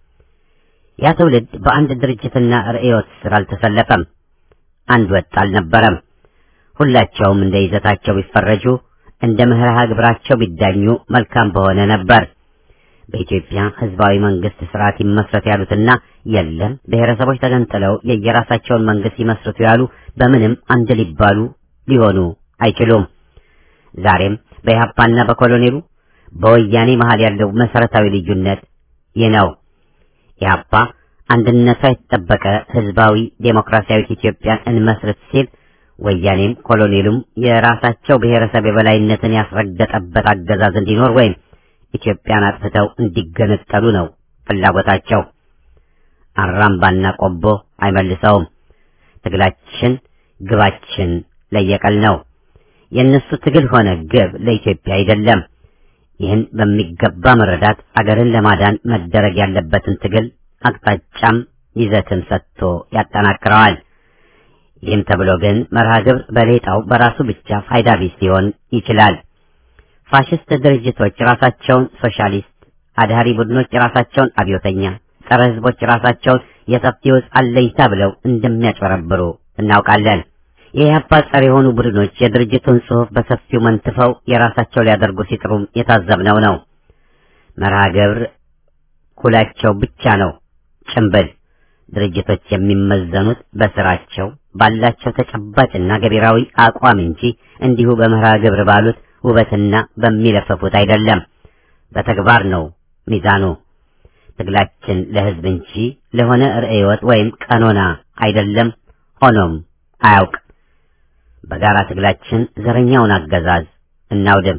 ያ ትውልድ በአንድ ድርጅትና ርዕዮት ስር አልተሰለፈም። አንድ ወጥ አልነበረም። ሁላቸውም እንደ ይዘታቸው ቢፈረጁ እንደ መርሃ ግብራቸው ቢዳኙ መልካም በሆነ ነበር። በኢትዮጵያ ህዝባዊ መንግስት ስርዓት ይመስረት ያሉትና የለም ብሔረሰቦች ተገንጥለው የየራሳቸውን መንግስት ይመስርቱ ያሉ በምንም አንድ ሊባሉ ሊሆኑ አይችሉም። ዛሬም በኢህአፓና በኮሎኔሉ በወያኔ መሃል ያለው መሰረታዊ ልዩነት ይህ ነው። ኢህአፓ አንድነቷ የተጠበቀ ህዝባዊ ዴሞክራሲያዊ ኢትዮጵያን እንመስረት ሲል ወያኔም ኮሎኔሉም የራሳቸው ብሔረሰብ የበላይነትን ያስረገጠበት አገዛዝ እንዲኖር ወይም ኢትዮጵያን አጥፍተው እንዲገነጠሉ ነው ፍላጎታቸው። አራምባና ቆቦ አይመልሰውም። ትግላችን ግባችን ለየቀል ነው። የነሱ ትግል ሆነ ግብ ለኢትዮጵያ አይደለም። ይህን በሚገባ መረዳት አገርን ለማዳን መደረግ ያለበትን ትግል አቅጣጫም ይዘትም ሰጥቶ ያጠናክረዋል። ይህም ተብሎ ግን መርሃ ግብር በሌጣው በራሱ ብቻ ፋይዳ ቢስ ሊሆን ይችላል። ፋሽስት ድርጅቶች ራሳቸውን ሶሻሊስት፣ አድሃሪ ቡድኖች ራሳቸውን አብዮተኛ፣ ጸረ ህዝቦች ራሳቸውን የሰፊው አለኝታ ብለው እንደሚያጭበረብሩ እናውቃለን። የኢህአፓ ጸር የሆኑ ቡድኖች የድርጅቱን ጽሑፍ በሰፊው መንትፈው የራሳቸው ሊያደርጉ ሲጥሩም የታዘብነው ነው። መርሃ ግብር ኩላቸው ብቻ ነው ጭምብል። ድርጅቶች የሚመዘኑት በስራቸው ባላቸው ተጨባጭና ገቢራዊ አቋም እንጂ እንዲሁ በመርሃ ግብር ባሉት ውበትና በሚለፈፉት አይደለም። በተግባር ነው ሚዛኑ። ትግላችን ለህዝብ እንጂ ለሆነ ርዕዮት ወይም ቀኖና አይደለም፣ ሆኖም አያውቅ። በጋራ ትግላችን ዘረኛውን አገዛዝ እናውድም።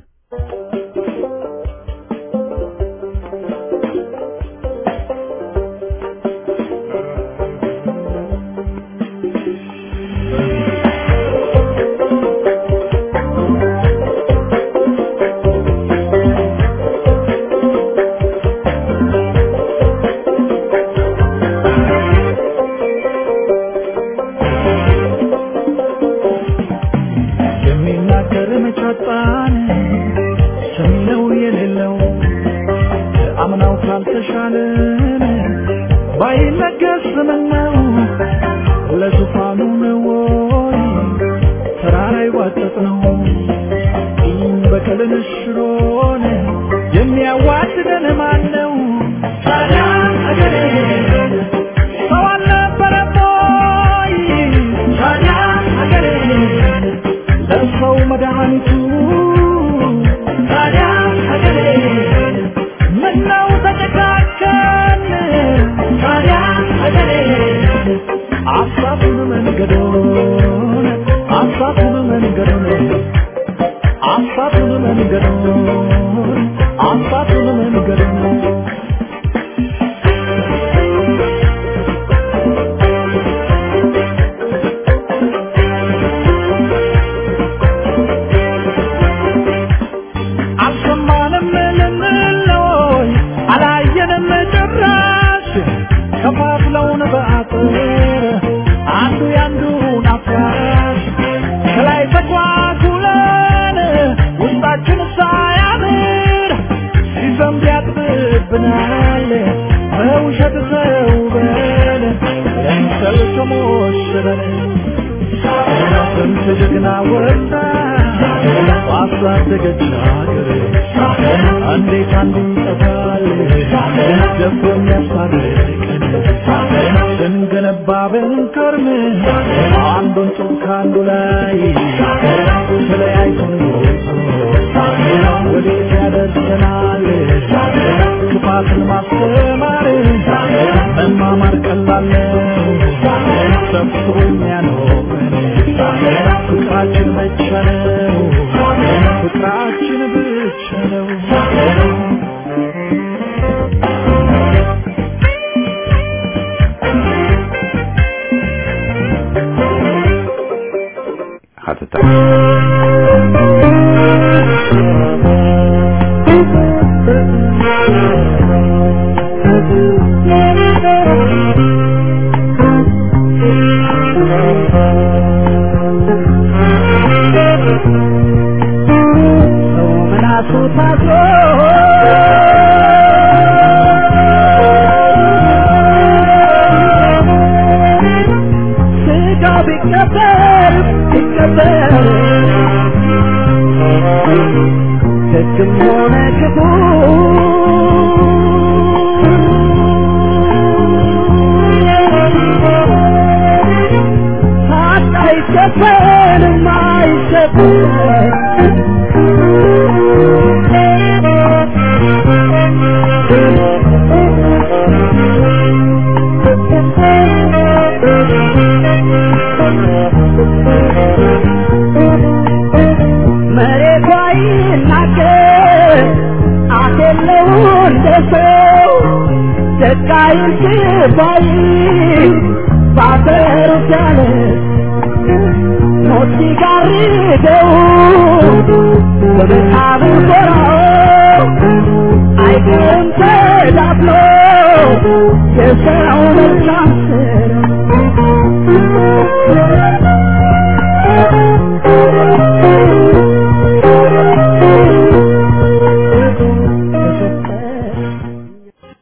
Yes, I